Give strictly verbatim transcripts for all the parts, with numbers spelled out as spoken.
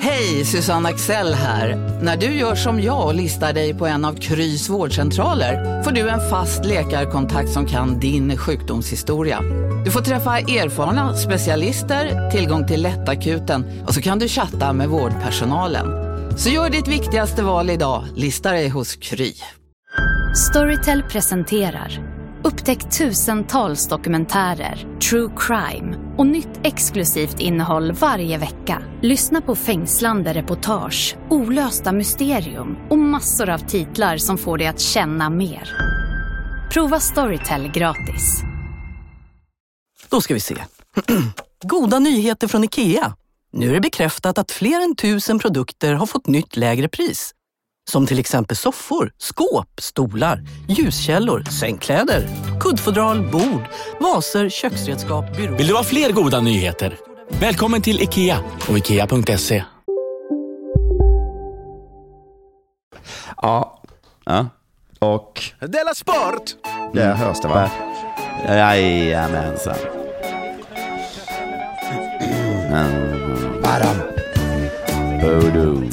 Hej, Susanne Axel här. När du gör som jag och listar dig på en av Krys vårdcentraler får du en fast läkarkontakt som kan din sjukdomshistoria. Du får träffa erfarna specialister, tillgång till lättakuten och så kan du chatta med vårdpersonalen. Så gör ditt viktigaste val idag, lista dig hos Kry. Storytel presenterar upptäck tusentals dokumentärer, true crime och nytt exklusivt innehåll varje vecka. Lyssna på fängslande reportage, olösta mysterium och massor av titlar som får dig att känna mer. Prova Storytel gratis. Då ska vi se. Goda nyheter från IKEA. Nu är det bekräftat att fler än tusen produkter har fått nytt lägre pris. Som till exempel soffor, skåp, stolar, ljuskällor, sängkläder, kuddfodral, bord, vaser, köksredskap, byråer. Vill du ha fler goda nyheter? Välkommen till IKEA och ikea punkt se. Ja. Ja. Och... Della Sport! Det mm. hörs det, va? Jajamensan. Badam. Bodo.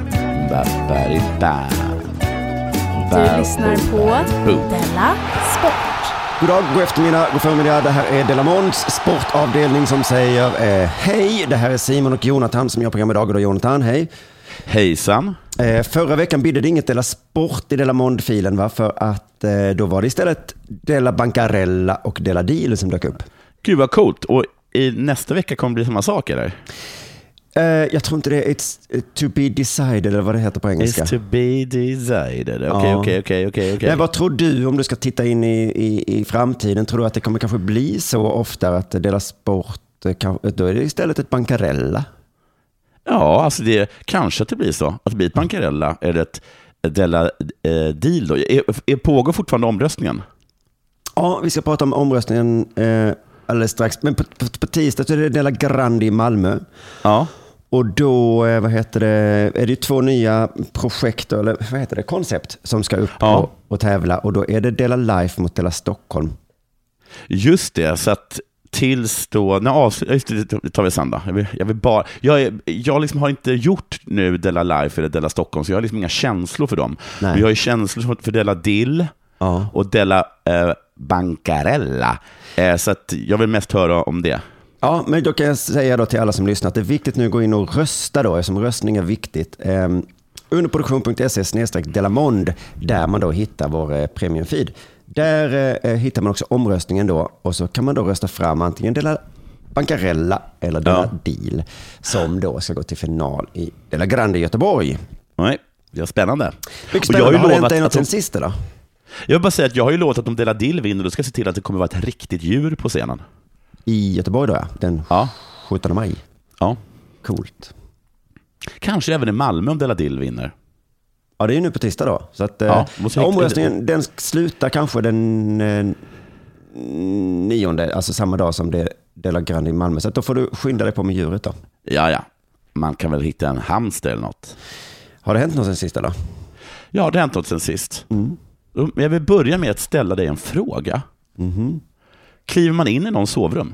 Du lyssnar på Della Sport. God dag, god eftermiddag, god förmiddag. Det här är Della Monds sportavdelning som säger eh, hej. Det här är Simon och Jonathan som gör program idag. Och då Jonathan, hej. Hejsan. Eh, förra veckan bidde det inget Della Sport i Della Mond-filen, va? För att eh, då var det istället Della Bancarella och Della Deal som dök upp. Gud vad coolt. Och i nästa vecka kommer det bli samma sak, eller? Uh, jag tror inte det är It's to be decided eller vad det heter på engelska. It's to be decided. Okej, okej, okej, okej. Men vad tror du om du ska titta in i, i, i framtiden? Tror du att det kommer kanske bli så ofta att Della Sport, då är det istället ett Bancarella? Ja, alltså det kanske att det blir så. Att det blir ett Bancarella eller ett Della eh, Deal då. Är, är, pågår fortfarande omröstningen? Ja, vi ska prata om omröstningen eh, alldeles strax. Men på, på, på tisdag så är det Della Grande i Malmö. Ja. Och då, vad heter det, är det ju två nya projekt, eller vad heter det, koncept som ska upp ja. och, och tävla. Och då är det Della Life mot Della Stockholm. Just det, så att tills då, nej, just det tar vi sen då. Jag, vill, jag, vill bara, jag, är, jag liksom har inte gjort nu Della Life eller Della Stockholm, så jag har liksom inga känslor för dem. Nej. Men jag har ju känslor för Della Dill ja. och Della eh, Bancarella. Eh, så att jag vill mest höra om det. Ja, men då kan jag säga då till alla som lyssnar att det är viktigt nu att gå in och rösta då, eftersom röstning är viktigt. Um, underproduktion punkt se snedstreck Delamond, där man då hittar vår eh, premiumfeed. Där eh, hittar man också omröstningen då, och så kan man då rösta fram antingen Della Bancarella eller Della ja. Deal, som då ska gå till final i Della Grande i Göteborg. Nej, det är spännande. Mycket spännande. Och jag har ju lovat att sen sista då. Jag vill bara säga att jag har ju lovat att om Della Deal vinner, då ska jag se till att det kommer vara ett riktigt djur på scenen. I Göteborg då, ja. Den ja. sjuttonde maj. Ja. Coolt. Kanske även i Malmö om Della Deal vinner. Ja, det är ju nu på tisdag då. Så att ja, eh, omröstningen, den slutar kanske den eh, nionde, alltså samma dag som det Della Grande i Malmö. Så att då får du skynda dig på med djuret då. Ja, ja. Man kan väl hitta en hamster eller något. Har det hänt något sen sist då? Ja, det har hänt något sen sist. Mm. Jag vill börja med att ställa dig en fråga. Mhm. Kliver man in i någon sovrum?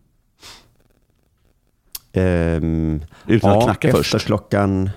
Um, Utan ja, att knacka efter först? klockan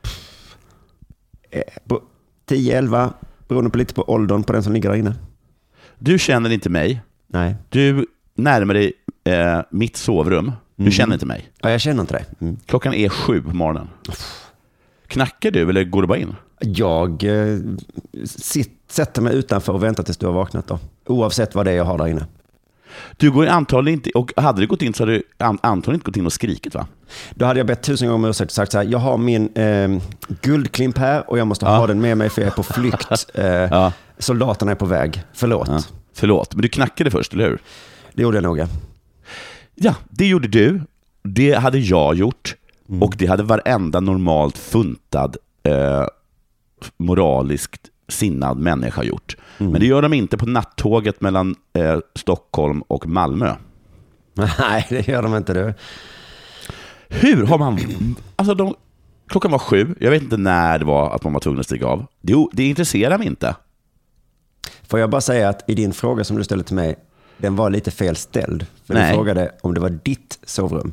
tio elva, beroende på lite på åldern på den som ligger där inne. Du känner inte mig. Nej. Du närmar dig eh, mitt sovrum. Du mm. känner inte mig. Ja, jag känner inte det. Mm. Klockan är sju på morgonen. Knackar du eller går du bara in? Jag eh, sitt, sätter mig utanför och väntar tills du har vaknat då. Oavsett vad det är jag har där inne. Du går antagligen inte, och hade du gått in så hade du antagligen inte gått in och skrikit, va? Då hade jag bett tusen gånger om ursäkt och sagt så här: jag har min eh, guldklimp här och jag måste ja. ha den med mig för jag är på flykt. Eh, ja. Soldaterna är på väg. Förlåt. Ja. Förlåt, men du knackade först, eller hur? Det gjorde jag nog. Ja, det gjorde du. Det hade jag gjort. Mm. Och det hade varenda normalt funtad eh, moraliskt sinnad människa gjort. Mm. Men det gör de inte på nattåget mellan eh, Stockholm och Malmö. Nej, det gör de inte. Du. Hur har man... Alltså, de, klockan var sju. Jag vet inte när det var att man var tvungen att stiga av. Det, det intresserar mig inte. Får jag bara säga att i din fråga som du ställde till mig, den var lite fel ställd. För Nej. du frågade om det var ditt sovrum.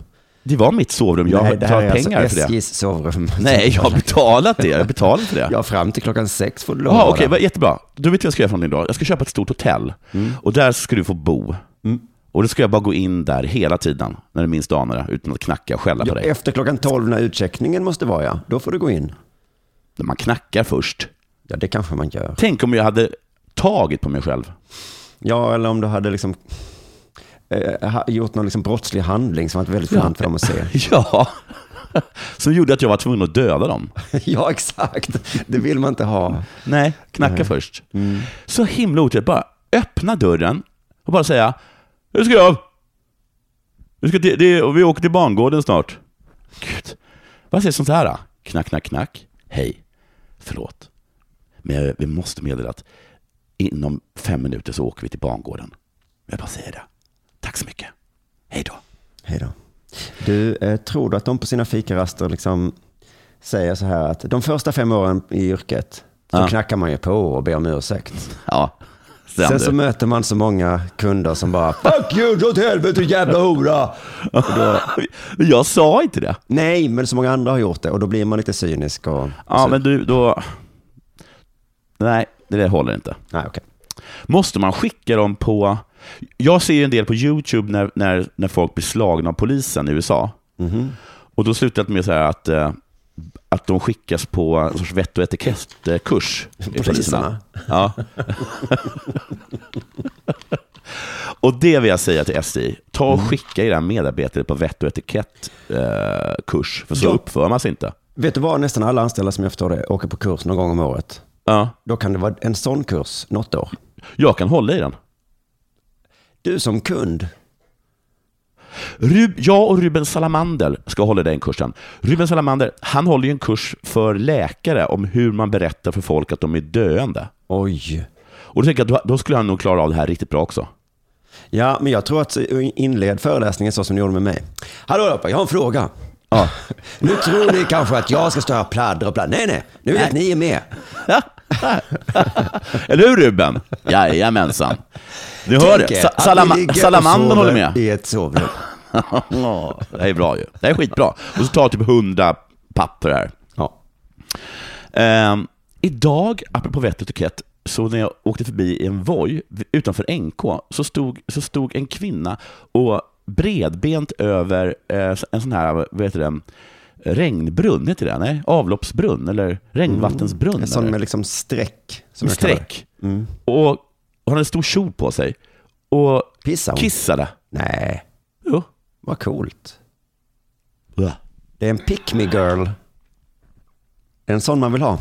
Det var mitt sovrum. Jag har betalat pengar alltså för det. S J:s sovrum. Nej, jag har betalat det. Jag har betalat för det. Ja, fram till klockan sex får du lov. Ja, okej, okay, jättebra. Då vet jag vad jag ska göra för någonting då. Jag ska köpa ett stort hotell. Mm. Och där ska du få bo. Mm. Och då ska jag bara gå in där hela tiden när det minst anar det, utan att knacka och skälla ja, på dig. Efter klockan tolv när utcheckningen måste vara, ja. Då får du gå in. När man knackar först. Ja, det kanske man gör. Tänk om jag hade tagit på mig själv. Ja, eller om du hade liksom eh, gjort någon liksom brottslig handling som var väldigt fint för dem att se. Ja, som gjorde att jag var tvungen att döda dem. Ja, exakt. Det vill man inte ha. Nej, knacka Nej. först. Mm. Så himla otrevligt. Bara öppna dörren och bara säga: hur ska jag? Vi, ska till, det, och vi åker till bangården snart. Gud, vad säger sånt här då? Knack, knack, knack. Hej, förlåt. Men vi måste meddela att inom fem minuter så åker vi till bangården. Jag bara säger det. Tack så mycket. Hej då. Hej då. Du, eh, tror du att de på sina fikaraster liksom säger så här att de första fem åren i yrket så ja. knackar man ju på och ber om ursäkt. Ja. Sen, Sen så möter man så många kunder som bara fuck you, dra åt helvete, jävla hora. Då, jag sa inte det. Nej, men så många andra har gjort det och då blir man lite cynisk. Och, och ja, så. men du, då... Nej, det där håller inte. Nej, okay. Måste man skicka dem på... Jag ser ju en del på YouTube när, när, när folk blir slagna av polisen i U S A. Mm-hmm. Och då slutar det med så här att, att de skickas på en sorts vett- och etikettkurs. Poliserna? Ja. Och det vill jag säga till S I. Ta och skicka era medarbetare på vett- och etikettkurs. För så ja. uppför man sig inte. Vet du vad, nästan alla anställda som jag förstår det åker på kurs någon gång om året. Ja. Då kan det vara en sån kurs något år. Jag kan hålla i den. Du som kund. Rub, jag och Ruben Salamander ska hålla den kursen. Ruben Salamander, han håller ju en kurs för läkare om hur man berättar för folk att de är döende. Oj. Och då tänker jag att då skulle han nog klara av det här riktigt bra också. Ja, men jag tror att inled föreläsningen så som ni gjorde med mig. Hallå Loppa, jag har en fråga. Ja. Nu tror ni kanske att jag ska stå här pladdra och pladdra. Nej, nej, nu vet nej. ni är med. Eller hur Ruben? Jajamensan. Du hör det. Sa- Salama- Salamander håller med. I ett sovrum. Det är bra ju. Det är skitbra. Och så tar typ hundra papper här. Ja. Um, idag, apropå vett och etikett, så när jag åkte förbi en Voi utanför N K så stod, så stod en kvinna och bredbent över eh, en sån här, vad heter det, regnbrunn heter det, nej? Avloppsbrunn eller regnvattensbrunn. Mm. En sån med liksom streck. Som med streck. Mm. Och, och han hade en stor kjol på sig. Och Pissade. kissade. Nej. Jo. Vad coolt. Ja. Det är en pick me girl. En sån man vill ha.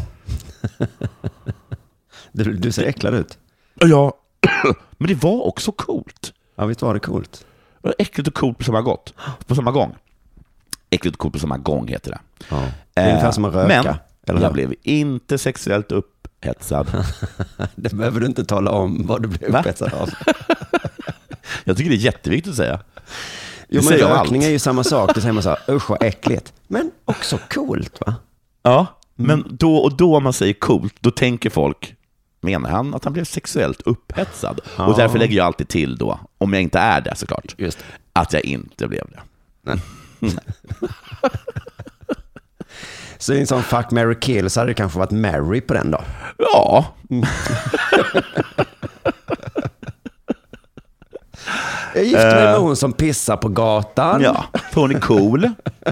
du, du ser äcklad ut. Ja, men det var också coolt. Ja, visst var det coolt. Det var äckligt och coolt på samma, gott, på samma gång. Äckligt och coolt på samma gång heter det. Ja. Det är ungefär som att röka. Men eller jag blev inte sexuellt upphetsad. Det behöver du inte tala om vad du blev upphetsad av. Jag tycker det är jätteviktigt att säga. Jo, men rökning allt. Är ju samma sak. Det säger man så här, usch vad äckligt. Men också coolt, va? Ja, mm. men då och då man säger coolt, då tänker folk, menar han att han blev sexuellt upphetsad? Ja. Och därför lägger jag alltid till då, om jag inte är det såklart, just det. Att jag inte blev det. Nej. Så i en sån fuck, marry, kill så hade det kanske varit Mary på den då? Ja. Mm. Jag gifte mig med hon som pissar på gatan. Ja, för hon är cool.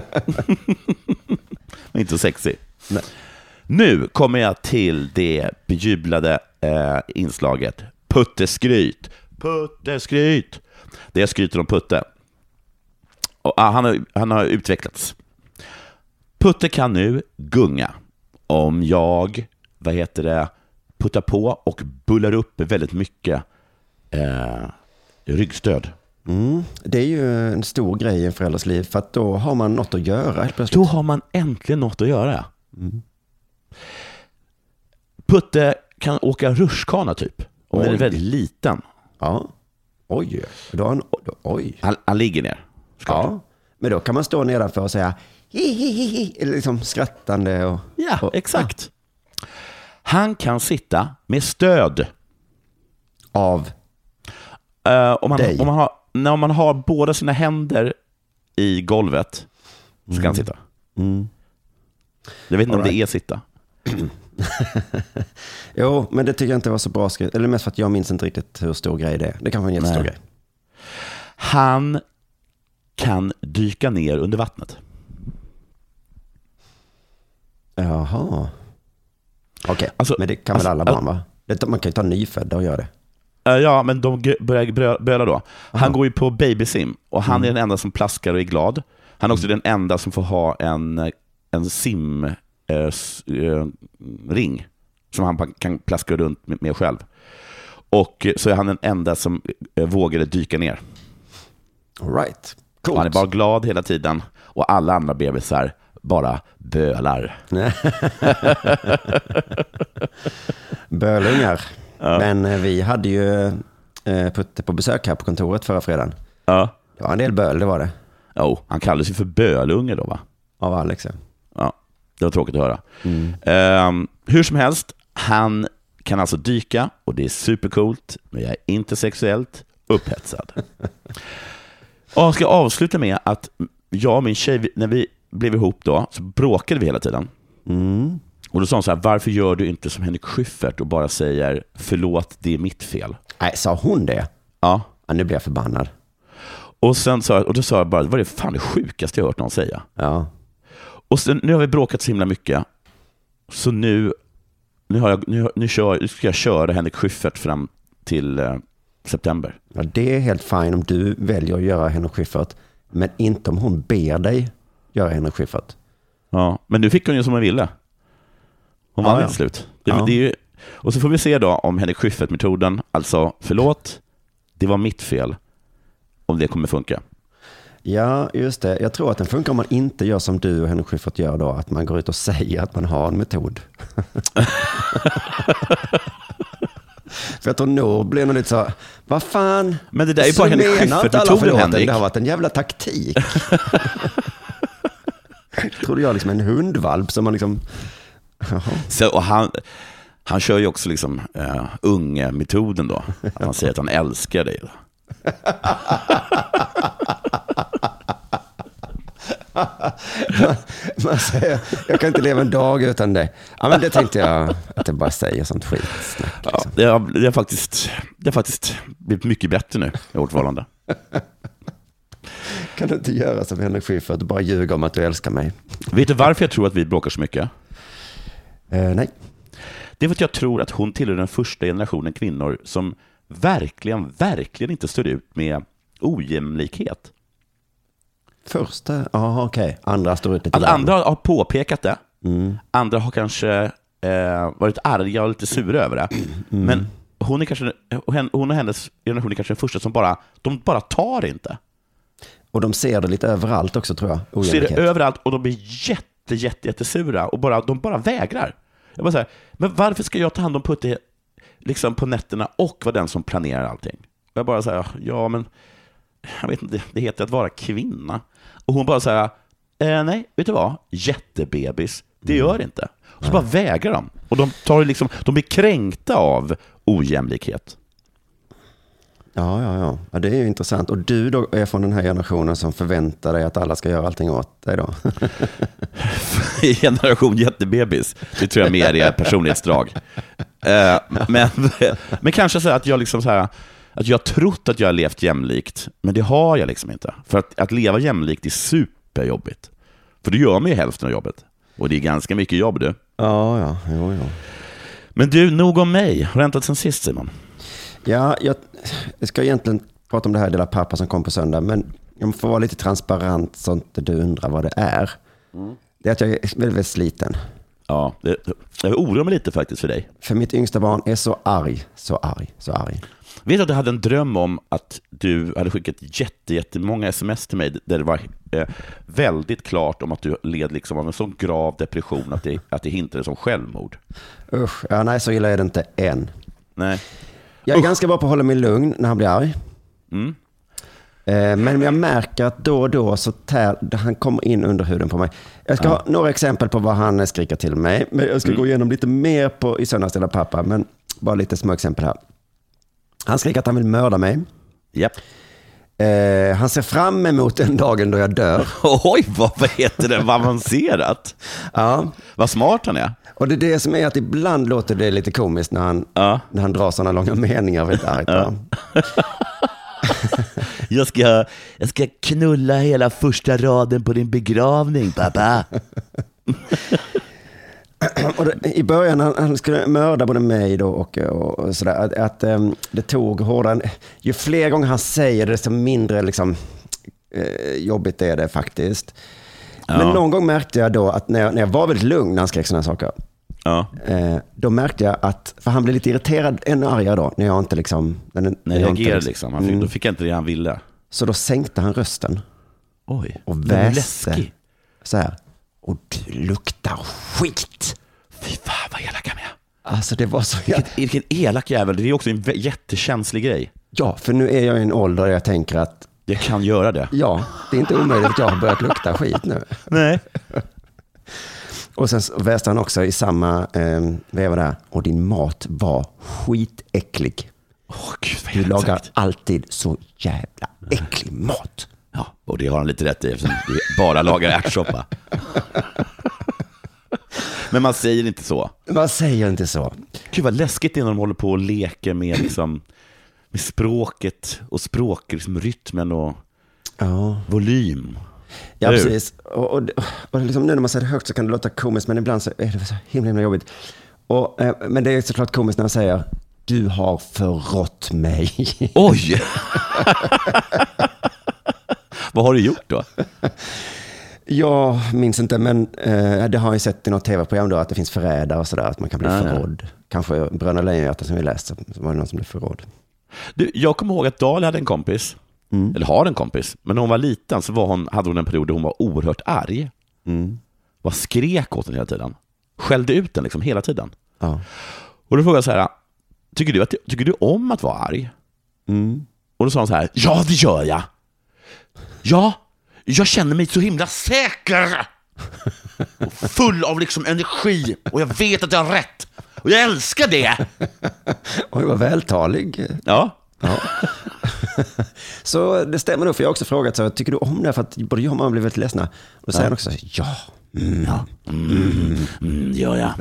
Men inte så sexy. Nej. Nu kommer jag till det bejublade eh, inslaget Putteskryt. Putteskryt. Det jag skryter om Putte. Och, ah, han, har, han har utvecklats. Putte kan nu gunga. Om jag, vad heter det, puttar på och bullar upp väldigt mycket eh, ryggstöd. Mm. Det är ju en stor grej i en förälders liv, för att då har man något att göra helt plötsligt. Då har man äntligen något att göra. Mm. Putte kan åka rutschkana typ. Och den är väldigt liten. Ja. Oj. Då han, oj. Han, han ligger ner. Ja. Men då kan man stå nedanför och säga hi, hi, hi, hi, eller liksom skrattande. Och, ja, och, exakt. Ja. Han kan sitta med stöd. Av? Uh, om, man, om, man har, när man har båda sina händer i golvet ska Mm. han sitta. Mm. Jag vet inte All om right. det är sitta. Jo, men det tycker jag inte var så bra skrivet. Eller mest för att jag minns inte riktigt hur stor grej det är. Det kanske är en jättestor Nej. grej. Han kan dyka ner under vattnet. Jaha. Okej, okay. Alltså, men det kan alltså, väl alla barn, va? Det, man kan ju ta nyfödda och göra det. Uh, ja, men de g- börjar brö- böla då. Han Aha. går ju på babysim och han Mm. är den enda som plaskar och är glad. Han är också den enda som får ha en, en sim uh, s- uh, ring som han pa- kan plaska runt med, med själv. Och uh, så är han den enda som uh, vågade dyka ner. All right. Coolt. Han är bara glad hela tiden och alla andra bebisar bara bölar. Bölungar. Ja. Men eh, vi hade ju eh, Putte på besök här på kontoret förra fredagen. Ja. Det var en del böl, det var det. Jo, han kallades ju för bölunge då, va? Av Alex, ja. Ja, det var tråkigt att höra. Mm. Um, hur som helst, han kan alltså dyka och det är supercoolt, men jag är inte sexuellt upphetsad. Och jag ska avsluta med att jag och min tjej, när vi blev ihop då, så bråkade vi hela tiden. Mm. Och då sa hon så här: varför gör du inte som Henrik Schyffert och bara säger förlåt, det är mitt fel? Nej, sa hon det? Ja. Ja, nu blir jag förbannad. Och, sen sa, och då sa jag bara, vad är det fan det sjukaste jag hört någon säga? Ja. Och sen, nu har vi bråkat så himla mycket. Så nu, nu, har jag, nu, nu, kör, nu ska jag köra Henrik Schyffert fram till eh, september. Ja, det är helt fint om du väljer att göra Henrik Schyffert, men inte om hon ber dig göra Henrik Schyffert. Ja, men nu fick hon ju som hon ville. Hon vann Ja, ja. till slut. Det, Ja. det är ju, och så får vi se då om Henrik Schyffert-metoden, alltså förlåt, det var mitt fel, om det kommer funka. Ja, just det. Jag tror att den funkar om man inte gör som du och Henrik Schyffert gör då, att man går ut och säger att man har en metod. För jag tror nog blir nog lite så, vad fan? Men det där är ju Så bara Henrik menar inte alla Schyffert-metoden, förlåten, Henrik. det har varit en jävla taktik. Trodde jag liksom en hundvalp som man liksom... Jaha. Så, och han, han kör ju också liksom uh, unge-metoden då. Att han säger att han älskar dig. man, man säger, jag kan inte leva en dag utan det. Ja, men det tänkte jag att jag bara säger sånt skitsnack. Ja, Liksom. det, har, det, har faktiskt, det har faktiskt blivit mycket bättre nu i vårt förhållande. Kan du inte göra som Henrik Schyffert och bara ljuga om att du älskar mig? Vet du varför jag tror att vi bråkar så mycket? Eh, nej. Det är för att jag tror att hon tillhör den första generationen kvinnor som verkligen, verkligen inte står ut med ojämlikhet. Första? Ja, okej. Okay. Andra står ute till Att andra har påpekat det. Mm. Andra har kanske eh, varit arga och lite sura över det. Mm. Men hon är kanske, hon och hennes generation är kanske den första som bara, de bara tar inte. Och de ser det lite överallt också, tror jag. Ser det överallt och de blir jätte, jätte, jättesura och bara, de bara vägrar. Jag bara säger, men varför ska jag ta hand om Putte liksom på nätterna och vara den som planerar allting? Och jag bara säger, ja men jag vet inte, det heter att vara kvinna. Och hon bara säger, eh, nej, vet du vad? Jättebebis, det gör det inte. Och så bara vägrar de. Och de, tar liksom, de blir kränkta av ojämlikhet. Ja, ja, ja, ja. Det är ju intressant. Och du då är från den här generationen som förväntar dig att alla ska göra allting åt dig då? Generation jättebebis. Det tror jag mer är personlighetsdrag. Eh, men, men kanske så att jag liksom så här, att jag har trott att jag har levt jämlikt, men det har jag liksom inte. För att, att leva jämlikt är superjobbigt. För du gör mig hälften av jobbet. Och det är ganska mycket jobb, du. Ja, ja, jo, jo. Men du, nog om mig. Har du hämtat sen sist, Simon? Ja, jag, jag ska egentligen prata om det här Dela Pappa som kom på söndag, men jag får vara lite transparent så att du undrar vad det är. Mm. Det är att jag är väldigt, väldigt sliten. Ja, det, jag oroar mig lite faktiskt för dig. För mitt yngsta barn är så arg, så arg, så arg. Vet du att jag hade en dröm om att du hade skickat jätte, jättemånga sms till mig där det var eh, väldigt klart om att du led liksom av en sån grav depression att det, att det hintade som självmord. Usch, ja, nej, så illa är det inte än. Nej. Jag är Usch. ganska bra på att hålla mig lugn när han blir arg. Mm. Eh, men jag märker att då och då så tär, han kommer in under huden på mig. Jag ska ja. ha några exempel på vad han skriker till mig. Men jag ska mm. gå igenom lite mer på i söndags Dela Pappa. Men bara lite små exempel här. Han skriker att han vill mörda mig. Yep. Eh, han ser fram emot den dagen då jag dör. Oj, vad, vad heter det? Vad avancerat. Ja. Vad smart han är. Och det är det som är att ibland låter det lite komiskt när han, ja. när han drar sådana långa meningar. Vet argt, ja. jag, ska, jag ska knulla hela första raden på din begravning, pappa. Och det, i början han, han skulle mörda både mig då och, och, och sådär. Att, att um, det tog hårdare. Ju fler gånger han säger det, desto mindre liksom, eh, jobbigt är det faktiskt. Ja. Men någon gång märkte jag då att när jag, när jag var väldigt lugn när han skrek sådana saker. Ja. Eh, då märkte jag att, för han blev lite irriterad, ännu argare då, när jag inte liksom... När, när när jag reagerade liksom. liksom. Han fick, mm. Då fick jag inte det han ville. Så då sänkte han rösten. Oj, och väste så här. Och du luktar skit. Fy fan vad elak han är. Alltså det var så... Vilken, vilken elak jävel. Det är också en jättekänslig grej. Ja, för nu är jag i en ålder där jag tänker att... Jag kan göra det. Ja, det är inte omöjligt att jag har börjat lukta skit nu. Nej. Och sen väste han också i samma eh, veva där. Och din mat var skitäcklig. Åh, Gud, vad du lagar sagt. alltid så jävla äcklig mat. Ja, och det har han lite rätt i eftersom du bara lagar ärtsoppa. Men man säger inte så. Man säger inte så. Gud vad läskigt det är när de håller på och leker med, liksom, med språket och språk, liksom, rytmen och ja. volym. Ja, precis. Och, och, och liksom nu när man säger det högt så kan det låta komiskt, men ibland så är det så himla, himla jobbigt. Och, eh, men det är såklart komiskt när man säger du har förrått mig. Oj! Vad har du gjort då? Jag minns inte, men eh, det har jag sett i något tv-program då, att det finns förrädare och sådär, att man kan bli nej, förrådd. Nej. Kanske Bröderna Lejonhjärta som vi läst, så var det någon som blev förrådd. Du, jag kommer ihåg att Dali hade en kompis, mm. eller har en kompis, men när hon var liten så var hon, hade hon en period där hon var oerhört arg. Mm. Var skrek åt den hela tiden. Skällde ut den liksom hela tiden. Ja. Och då frågade jag så här, tycker du, att, tycker du om att vara arg? Mm. Och då sa hon så här, ja det gör jag. Ja, jag känner mig så himla säker. Och full av liksom energi. Och jag vet att jag har rätt. Och jag älskar det. Oj, vad vältalig. Ja. Ja. Så det stämmer nog, för jag har också frågat så, tycker du om det? För att både jag och man blir väldigt ledsna. Och då säger han också, ja. Mm. Ja, mm. Mm, gör jag.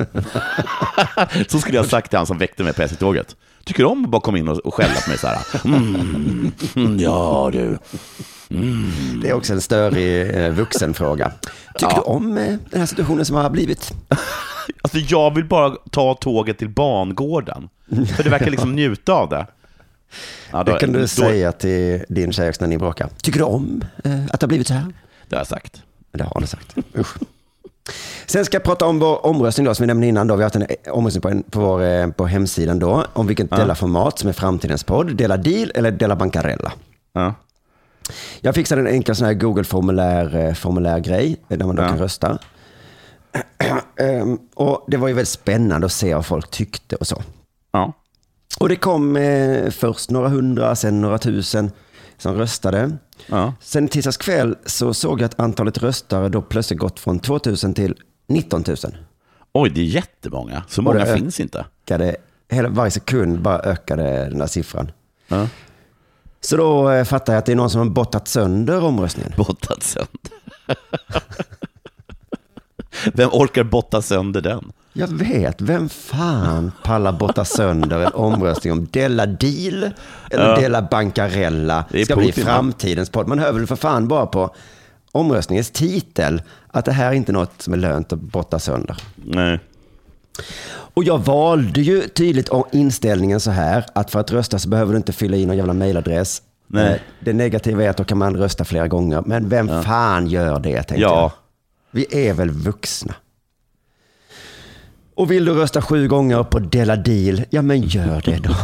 Så skulle jag ha sagt till han som väckte mig på S J-tåget. Tycker du om att bara komma in och, och skälla på mig så här? Mm. Mm, ja, du. Mm. Det är också en större eh, vuxenfråga. Tycker ja. du om eh, den här situationen som har blivit? Alltså jag vill bara ta tåget till bangården. För det verkar liksom njuta av det. Ja, då, det kan du då... säga till din tjej när ni bråkar. Tycker du om eh, att det har blivit så här? Det har jag sagt. Det har du sagt. Usch. Sen ska jag prata om vår omröstning då, som vi nämnde innan. Då. Vi har haft en omröstning på, en, på, vår, på hemsidan då, om vilket ja. Dela-format som är framtidens podd. Dela Deal eller Dela Bancarella. Ja. Jag fixade en enkel sån här Google-formulär formulär-grej där man då ja. kan rösta. um, och det var ju väldigt spännande att se vad folk tyckte och så. Ja. Och det kom eh, först några hundra, sen några tusen som röstade. Ja. Sen tisdags kväll så såg jag att antalet röstare då plötsligt gått från tvåtusen till nitton tusen. Oj, det är jättemånga. Så många det finns inte. Ökade, hela varje sekund bara ökade den där siffran. Ja. Så då eh, fattar jag att det är någon som har bottat sönder omröstningen. Bottat sönder? Vem orkar botta sönder den? Jag vet, vem fan pallar botta sönder en omröstning om Dela Deal eller ja. Dela Bancarella? Det ska bli framtidens podd. Man hör väl för fan bara på omröstningens titel att det här är inte något som är lönt att botta sönder. Nej. Och jag valde ju tydligt inställningen så här att för att rösta så behöver du inte fylla i någon jävla mailadress. Nej. Det negativa är att då kan man rösta flera gånger. Men vem ja. fan gör det, tänkte ja. jag. Vi är väl vuxna. Och vill du rösta sju gånger på Dela Deal, ja men gör det då.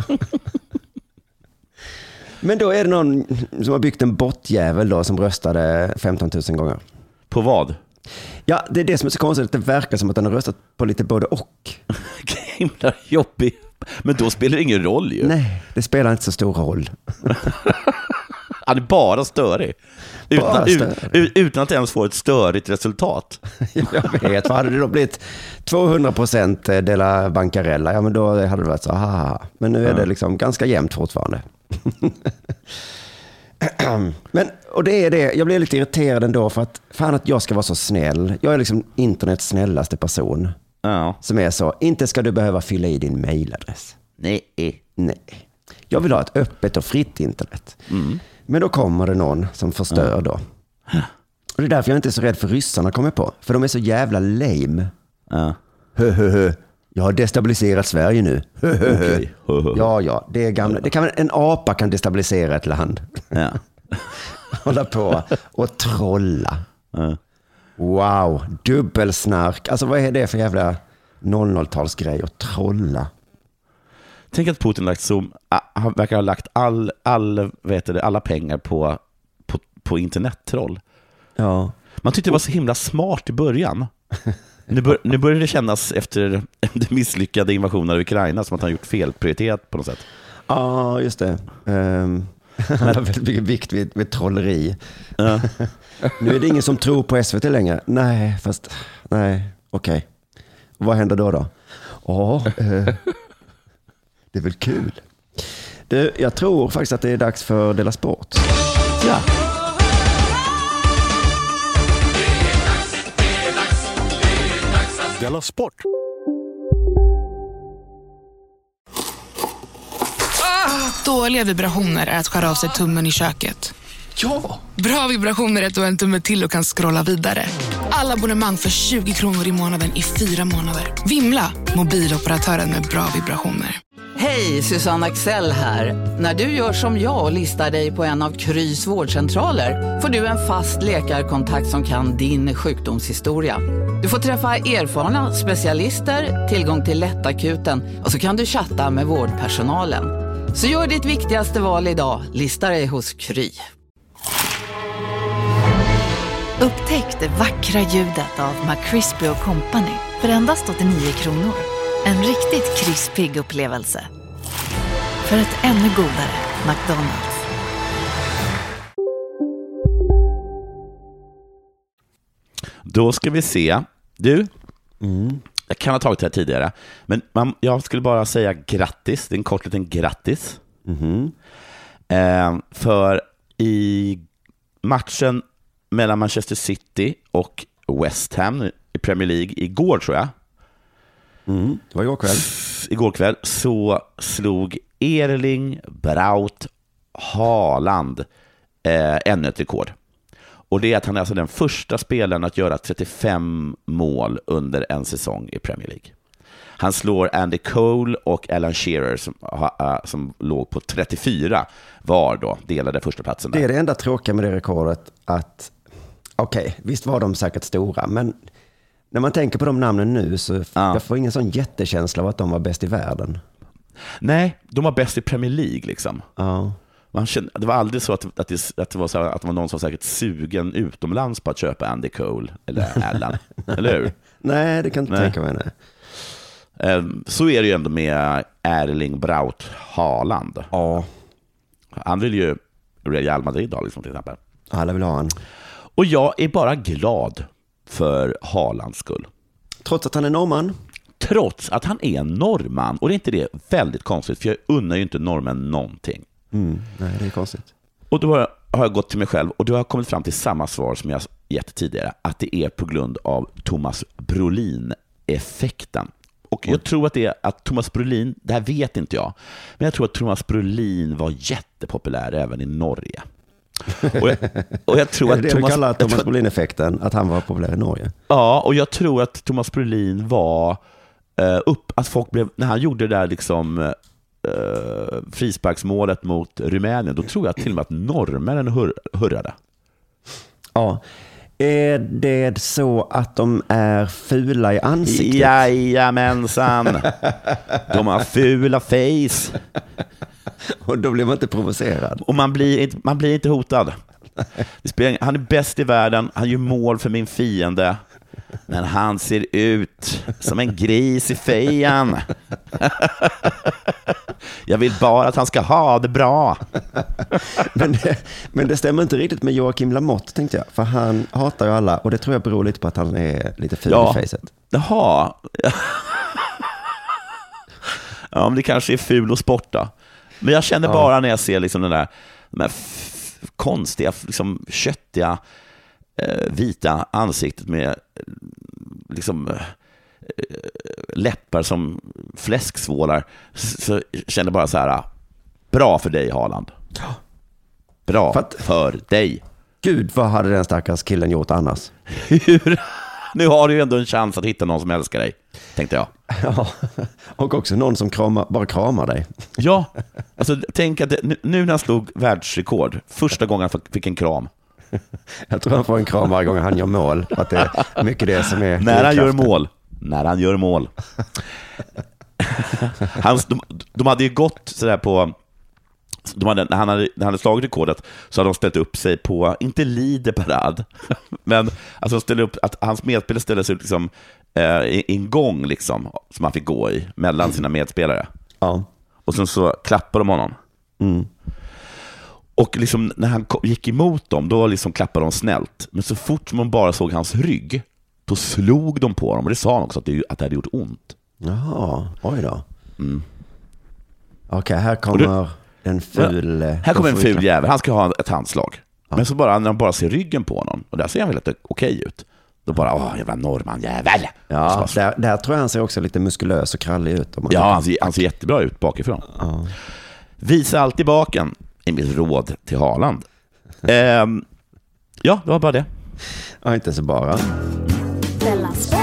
Men då är det någon som har byggt en bottjävel då som röstade femton tusen gånger. På vad? Ja, det är det som är så konstigt. Det verkar som att den har röstat på lite både och. Himla jobbig. Men då spelar det ingen roll ju. Nej, det spelar inte så stor roll. Han är bara störig. Utan, bara störig. Ut, utan att ens få ett störigt resultat. Jag vet, vad hade det då blivit? tvåhundra procent Dela Bancarella. Ja, men då hade det varit så, haha. Men nu är ja. det liksom ganska jämnt fortfarande. Men, och det är det, jag blir lite irriterad ändå för att fan att jag ska vara så snäll. Jag är liksom internets snällaste person. Ja. Som är så, inte ska du behöva fylla i din mailadress. Nej. Nej. Jag vill ha ett öppet och fritt internet. Mm. Men då kommer det någon som förstör ja. då. Och det är därför jag inte är så rädd för ryssarna kommer på. För de är så jävla lame. Ja. Hö, hö, hö. Jag har destabiliserat Sverige nu. Hö, hö, hö. Okay. Hö, hö. Ja, ja. Det är gamla. Det kan, en apa kan destabilisera ett land. Ja. Hålla på och trolla. Ja. Wow. Dubbelsnark. Alltså vad är det för jävla noll noll-talsgrej att trolla? Tänk att Putin lagt så, han verkar ha lagt all, all, vet du, alla pengar på, på, på internettroll. Ja. Man tyckte det var så himla smart i början. Nu, bör, nu börjar det kännas efter den misslyckade invasionen av Ukraina som att han gjort felprioritet på något sätt. Ja, just det. Um, han har väldigt mycket vikt vid, vid trolleri. Ja. Nu är det ingen som tror på S V T längre. Nej, fast nej, okej. Okay. Vad händer då då? Ja, uh, det är väl kul. Du, jag tror faktiskt att det är dags för Della Sport. Ja. Della Sport. Ah, dåliga vibrationer är att skära av sig tummen i köket. Ja! Bra vibrationer är att du har en tumme till och kan scrolla vidare. Alla abonnemang för tjugo kronor i månaden i fyra månader. Vimla! Mobiloperatören med bra vibrationer. Hej, Susanne Axel här. När du gör som jag och listar dig på en av Krys vårdcentraler får du en fast läkarkontakt som kan din sjukdomshistoria. Du får träffa erfarna specialister, tillgång till lättakuten och så kan du chatta med vårdpersonalen. Så gör ditt viktigaste val idag, listar dig hos Kry. Upptäck det vackra ljudet av McCrispy och Company för endast åttionio kronor. En riktigt krispig upplevelse. För ett ännu godare McDonald's. Då ska vi se. Du, mm. jag kan ha tagit det här tidigare, men man, jag skulle bara säga grattis. Det är en kort liten grattis. Mm. Eh, för i matchen mellan Manchester City och West Ham i Premier League igår, tror jag. Mm, det var igår kväll. Igår kväll så slog Erling Braut Haaland eh, ännu ett rekord. Och det är att han är alltså den första spelaren att göra trettiofem mål under en säsong i Premier League. Han slår Andy Cole och Alan Shearer som, uh, som låg på trettiofyra var då, delade första platsen där. Det är det enda tråkiga med det rekordet att, okej, okay, visst var de säkert stora, men när man tänker på de namnen nu så ja. jag får ingen sån jättekänsla av att de var bäst i världen. Nej, de var bäst i Premier League liksom. Ja. Man kände, det var aldrig så att, att, det, att, det var så att det var någon som var säkert sugen utomlands på att köpa Andy Cole eller Alan, eller hur? Nej, det kan inte tänka mig. Nej. Så är det ju ändå med Erling Braut Haaland. Ja. Han vill ju Real Madrid då, liksom, till exempel. Alla vill ha han. Och jag är bara glad för Haalands skull. Trots att han är norrman? Trots att han är norrman. Och det är inte det väldigt konstigt, för jag unnar ju inte norrmän någonting. Mm, nej, det är konstigt. Och då har jag gått till mig själv och då har jag kommit fram till samma svar som jag gett tidigare, att det är på grund av Thomas Brolin-effekten. Och jag tror att det är att Thomas Brolin, det här vet inte jag, men jag tror att Thomas Brolin var jättepopulär även i Norge. Och jag, och jag tror är att det Thomas, du kallar Thomas Brolin-effekten, att han var populär i Norge? Ja, och jag tror att Thomas Brolin var uh, upp, att folk blev, när han gjorde det där liksom uh, frisparksmålet mot Rumänien, då tror jag till och med att norrmännen hur, hurrade. Ja. Är det så att de är fula i ansiktet? Jajamensan. De har fula face. Och då blir man inte provocerad. Och man blir, man blir inte hotad. Det spelar, han är bäst i världen. Han gör mål för min fiende. Men han ser ut som en gris i fejan. Jag vill bara att han ska ha det bra. Men det, men det stämmer inte riktigt med Joakim Lamotte, tänkte jag. För han hatar ju alla. Och det tror jag beror lite på att han är lite ful ja, i facet. Jaha. Ja, men det kanske är ful och sport då. Men jag känner bara ja. när jag ser liksom den där, de här konstiga, liksom köttiga, eh, vita ansiktet med liksom eh, läppar som fläsksvålar, så, så kände bara så här: bra för dig, Haaland. Bra för, att, för dig. Gud, vad hade den stackars killen gjort annars? Hur? Nu har du ju ändå en chans att hitta någon som älskar dig, tänkte jag. Ja, och också någon som kramar, bara kramar dig. Ja, alltså tänk att det, nu, nu när han slog världsrekord, första gången han fick en kram. Jag tror han får en kram varje gång han gör mål. För att det är mycket det som är... När han gör mål. När han gör mål. han, de, de hade ju gått sådär på... De hade, när, han hade, när han hade slagit rekordet så hade de ställt upp sig på, inte liderparad, men alltså ställde upp att hans medspelare ställde sig liksom, eh, i en gång liksom, som han fick gå i mellan sina medspelare. Ja. Och sen så klappade de honom. Mm. Och liksom, när han gick emot dem, då liksom klappade de snällt. Men så fort man bara såg hans rygg, då slog de på dem. Och det sa han också, att det, att det hade gjort ont. Jaha, oj då. Mm. Okej, okay, här kommer... En ful, ja, här kommer en ful jävel. Han ska ha ett handslag. Ja. Men så bara när de bara ser ryggen på honom, och där ser han väl lite okej ut. Då bara, åh, jävla norrman jävel. Ja, där, där tror jag han ser också lite muskulös och krallig ut. Ja, han ser, han ser jättebra ut bakifrån. Ja. Visa alltid baken i mitt råd till Haaland. ehm, ja, det var bara det. Ja, inte så bara. Della Sport.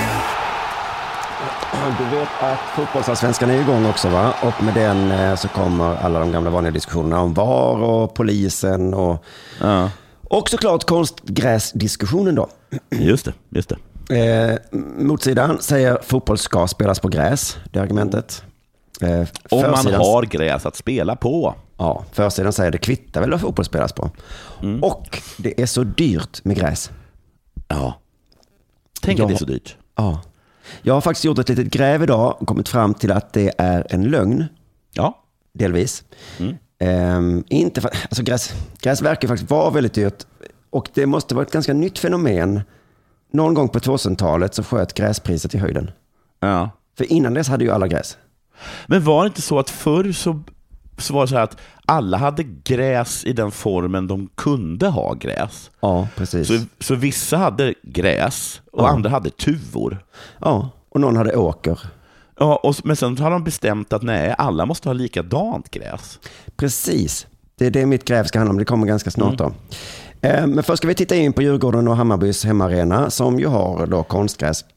Du vet att fotbollsallsvenskan är igång också, va? Och med den så kommer alla de gamla vanliga diskussionerna om V A R och polisen och, ja. och såklart konstgräsdiskussionen då. Just det, just det. Eh, motsidan säger fotboll ska spelas på gräs, det argumentet. Eh, om man har gräs att spela på. Ja, försidan säger det kvittar väl vad fotboll spelas på. Mm. Och det är så dyrt med gräs. Ja. Tänk att det är så dyrt. Ja. Jag har faktiskt gjort ett litet gräv idag och kommit fram till att det är en lögn. Ja. Delvis. Mm. Ehm, inte för, alltså gräs, gräs verkar faktiskt vara väldigt dyrt. Och det måste vara ett ganska nytt fenomen. Någon gång på tvåtusentalet så sköt gräspriset i höjden. Ja. För innan dess hade ju alla gräs. Men var det inte så att förr så, så var det så här att alla hade gräs i den formen de kunde ha gräs? Ja, precis. Så, så vissa hade gräs och ja. andra hade tuvor. Ja, och någon hade åker. Ja, och, men sen har de bestämt att nej, alla måste ha likadant gräs. Precis. Det är det mitt gräv ska handla om. Det kommer ganska snart då. Mm. Men först ska vi titta in på Djurgården och Hammarbys hemmaarena som ju har då konstgräs.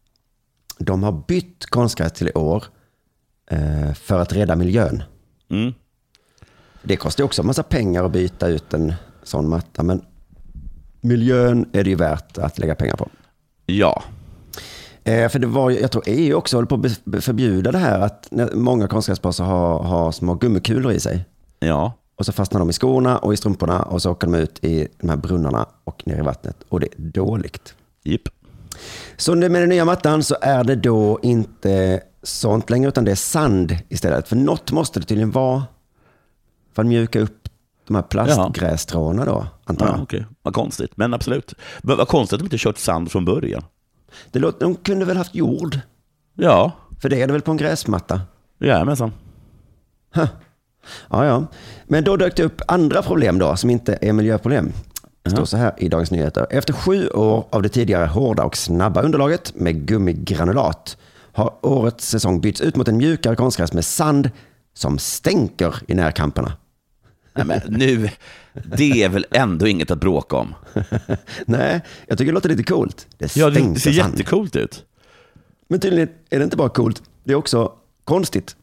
De har bytt konstgräs till i år för att rädda miljön. Mm. Det kostar också en massa pengar att byta ut en sån matta, men miljön är det ju värt att lägga pengar på. Ja. Eh, för det var ju, jag tror E U också håller på att förbjuda det här att många konstgräsplatser har, har små gummikulor i sig. Ja. Och så fastnar de i skorna och i strumporna och så åker de ut i de här brunnarna och ner i vattnet. Och det är dåligt. Jipp. Så med den nya mattan så är det då inte sånt längre utan det är sand istället. För något måste det tydligen vara för att mjuka upp de här plastgrässtråna då, antar jag. Ja, okej. Vad konstigt, men absolut. Men vad konstigt att de inte kört sand från början. Det låter, de kunde väl haft jord? Ja. För det är det väl på en gräsmatta? Ja, men så. Huh. Ja, ja. Men då dök det upp andra problem då, som inte är miljöproblem. Det står så här i Dagens Nyheter. Efter sju år av det tidigare hårda och snabba underlaget med gummigranulat har årets säsong bytts ut mot en mjukare konstgräs med sand som stänker i närkamperna. Nej, men nu, det är väl ändå inget att bråka om. Nej, jag tycker det låter lite coolt. Det ja, det ser sand. Jättecoolt ut. Men tydligen är det inte bara coolt, det är också konstigt.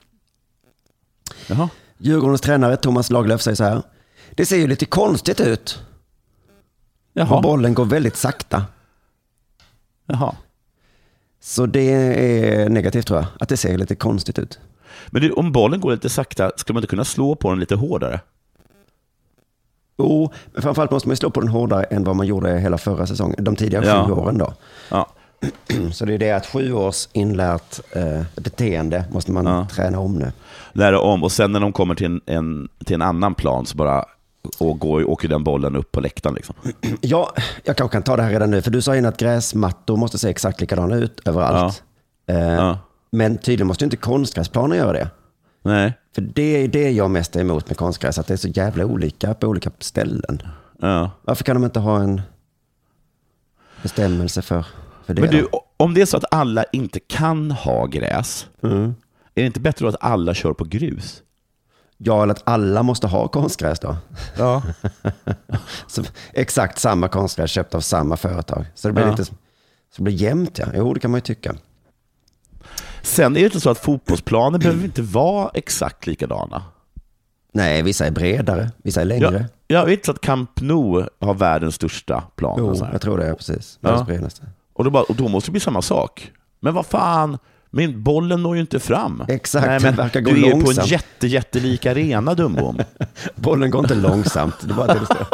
Jaha. Djurgårdens tränare Thomas Lagerlöf säger så här. Det ser ju lite konstigt ut. Jaha. Och bollen går väldigt sakta. Jaha. Så det är negativt tror jag, att det ser lite konstigt ut. Men det, om bollen går lite sakta, ska man inte kunna slå på den lite hårdare? Jo, men framförallt måste man slå på den hårdare än vad man gjorde hela förra säsongen. De tidigare ja. sju åren då. Ja. Så det är det att sju års inlärt eh, beteende måste man ja. träna om nu. Lära om, och sen när de kommer till en, en, till en annan plan så bara och går, åker den bollen upp på läktaren liksom. Ja, jag kanske kan ta det här redan nu. För du sa in att gräsmattor måste se exakt likadana ut överallt. Ja. Eh, ja. Men tydligen måste ju inte konstgräsplaner göra det. Nej. För det är det jag mest är emot med konstgräs, att det är så jävla olika på olika ställen. Ja. Varför kan de inte ha en bestämmelse för, för det? Men du, då? om det är så att alla inte kan ha gräs, mm. är det inte bättre då att alla kör på grus? Ja, eller att alla måste ha konstgräs då. Ja. Så, exakt samma konstgräs köpt av samma företag. Så det blir ja. lite så det blir jämnt, ja. Jo, det kan man ju tycka. Sen är det inte så att fotbollsplaner behöver inte vara exakt likadana. Nej, vissa är bredare, vissa är längre. Ja, jag vet så att Camp Nou har världens största plan. Jo, och så här. jag tror det är precis. Ja. Och, då bara, och då måste det bli samma sak. Men vad fan, min bollen når ju inte fram. Exakt, Nej, men det verkar gå du är långsamt. på en jätte, jättelik arena, dumbom. Bollen går inte långsamt. Det är bara att det står.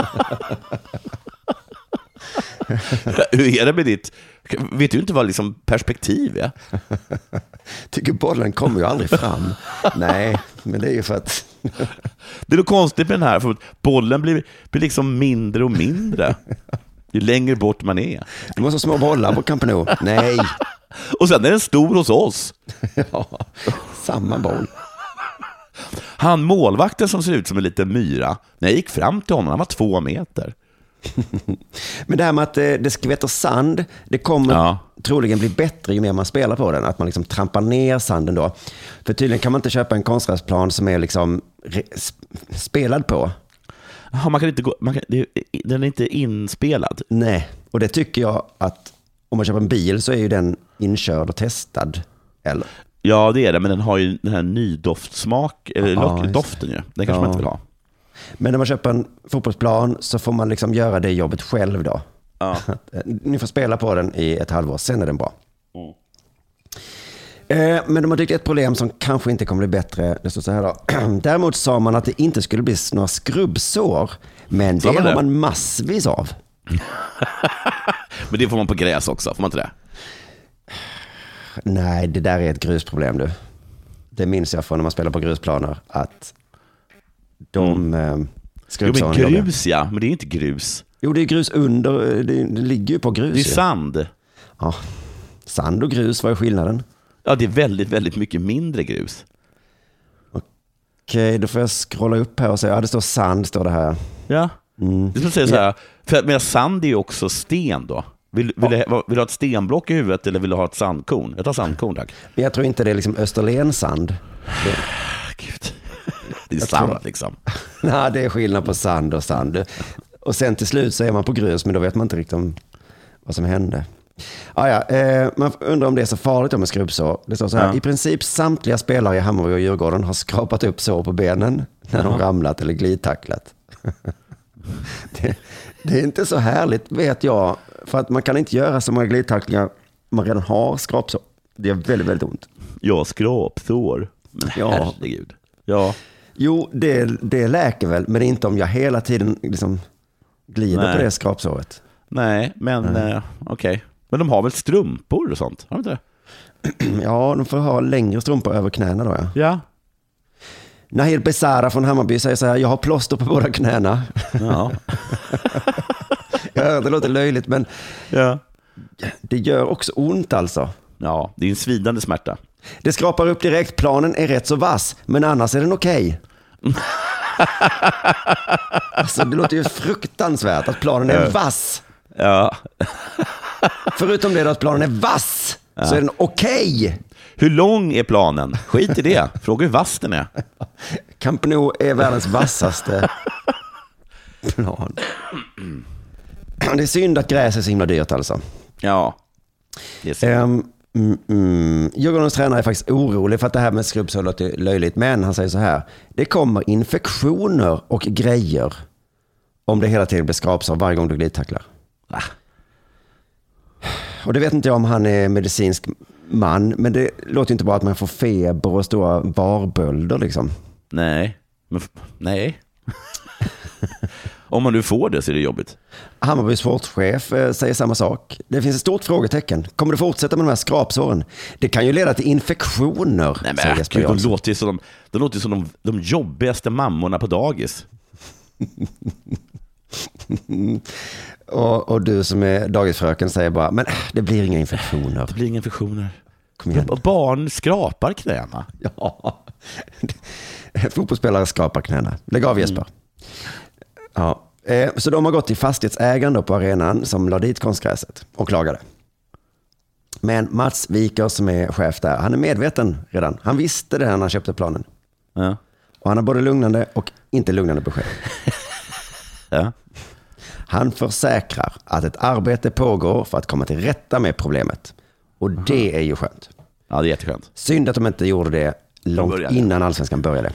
Hur är det med ditt... Vet du inte vad liksom perspektiv är? Tycker bollen kommer ju aldrig fram. Nej, men det är ju för att... Det är något konstigt med den här, för bollen blir, blir liksom mindre och mindre ju längre bort man är. Du måste ha små bollar på Camp Nou. Nej. Och sen är den stor hos oss. Ja, samma boll. Han målvakten som ser ut som en liten myra, när jag gick fram till honom, han var två meter. Men det här med att det skvätter sand, det kommer ja. troligen bli bättre ju mer man spelar på den. Att man liksom trampar ner sanden då. För tydligen kan man inte köpa en konstgräsplan som är liksom re- spelad på. Jaha, man kan inte gå, man kan, det, den är inte inspelad. Nej, och det tycker jag att om man köper en bil så är ju den inkörd och testad. Eller? Ja, det är det, men den har ju den här nydoftsmak, eller ja, doften ju. Den kanske ja. man inte vill ha. Men när man köper en fotbollsplan så får man liksom göra det jobbet själv då. Ja. Ni får spela på den i ett halvår, sen är den bra. Mm. Men de har dykt ett problem som kanske inte kommer bli bättre. Det står så här då. Däremot sa man att det inte skulle bli några skrubbsår. Men det har man massvis av. Men det får man på gräs också, får man inte det? Nej, det där är ett grusproblem du. Det minns jag från när man spelar på grusplaner. Att de mm. skrubbsåren... Jo, men grus ja, men det är inte grus. Jo, det är grus under, det, det ligger ju på grus. Det är sand. Ja, sand och grus, vad är skillnaden? Ja, det är väldigt, väldigt mycket mindre grus. Okej, då får jag scrolla upp här och säga, ja det står sand, står det här. Ja, mm. det skulle säga så här, för att sand är ju också sten då. Vill, vill, ja. du, vill du ha ett stenblock i huvudet eller vill du ha ett sandkorn? Jag tar sandkorn, tack. Men jag tror inte det är liksom Österlensand. Det... Gud. Det är jag sand tror... liksom. Nej, det är skillnad på sand och sand. Och sen till slut så är man på grus, men då vet man inte riktigt om vad som hände. Ah, ja, eh, man undrar om det är så farligt med skrubbsår. Det står så här, ja. I princip samtliga spelare i Hammarby och Djurgården har skrapat upp sår på benen när de ramlat eller glidtacklat. det, det är inte så härligt, vet jag, för att man kan inte göra så många glidtacklingar man redan har skrapsår. Det är väldigt, väldigt ont. Ja, skrapsår. Men ja. herregud. Ja. Jo, det, det läker väl, men inte om jag hela tiden liksom glider Nej. på det skrapsåret. Nej, men eh, okej. Okay. Men de har väl strumpor och sånt? Har de inte det? Ja, de får ha längre strumpor över knäna då, ja. Ja. Nahir Besara från Hammarby säger så här, jag har plåster på båda knäna. Ja. Ja, det låter löjligt, men ja. det gör också ont alltså. Ja, det är en svidande smärta. Det skrapar upp direkt, planen är rätt så vass, men annars är den okej. Okay. Alltså, det låter ju fruktansvärt att planen är vass. Ja. Förutom det då att planen är vass, ja. Så är den okej. Okay. Hur lång är planen? Skit i det. Fråga hur vass den är. Camp Nou är världens vassaste plan. Det är synd att gräs är så himla dyrt alltså. Ja, det är synd. Um, mm, mm. Djurgårdens tränare är faktiskt orolig för att det här med skrubbsår låter löjligt. Men han säger så här, det kommer infektioner och grejer om det hela tiden blir skrapsår varje gång du glidtacklar. Va? Och det vet inte jag om han är medicinsk man, men det låter inte bara att man får feber och stora varbölder liksom. Nej, men f- nej. Om man nu får det så är det jobbigt. Hammarbys sportchef eh, säger samma sak. Det finns ett stort frågetecken. Kommer du fortsätta med de här skrapsåren? Det kan ju leda till infektioner. Nej, men gud, de låter ju som, de, de, låter som de, de jobbigaste mammorna på dagis. och, och du som är dagisfröken säger bara, men det blir inga infektioner. Det blir inga infektioner. Kom igen. Barn skrapar knäna. Ja. Fotbollsspelare skrapar knäna. Lägg av, Jesper. Mm. Ja. Så de har gått till fastighetsägaren då på arenan som la dit konstgräset och klagade. Men Mats Wiker som är chef där, han är medveten redan. Han visste det när han köpte planen. Ja. Och han har både lugnande och inte lugnande besked. Ja. Han försäkrar att ett arbete pågår för att komma till rätta med problemet. Och Aha. det är ju skönt. Ja, det är jätteskönt. Synd att de inte gjorde det långt innan Allsvenskan började.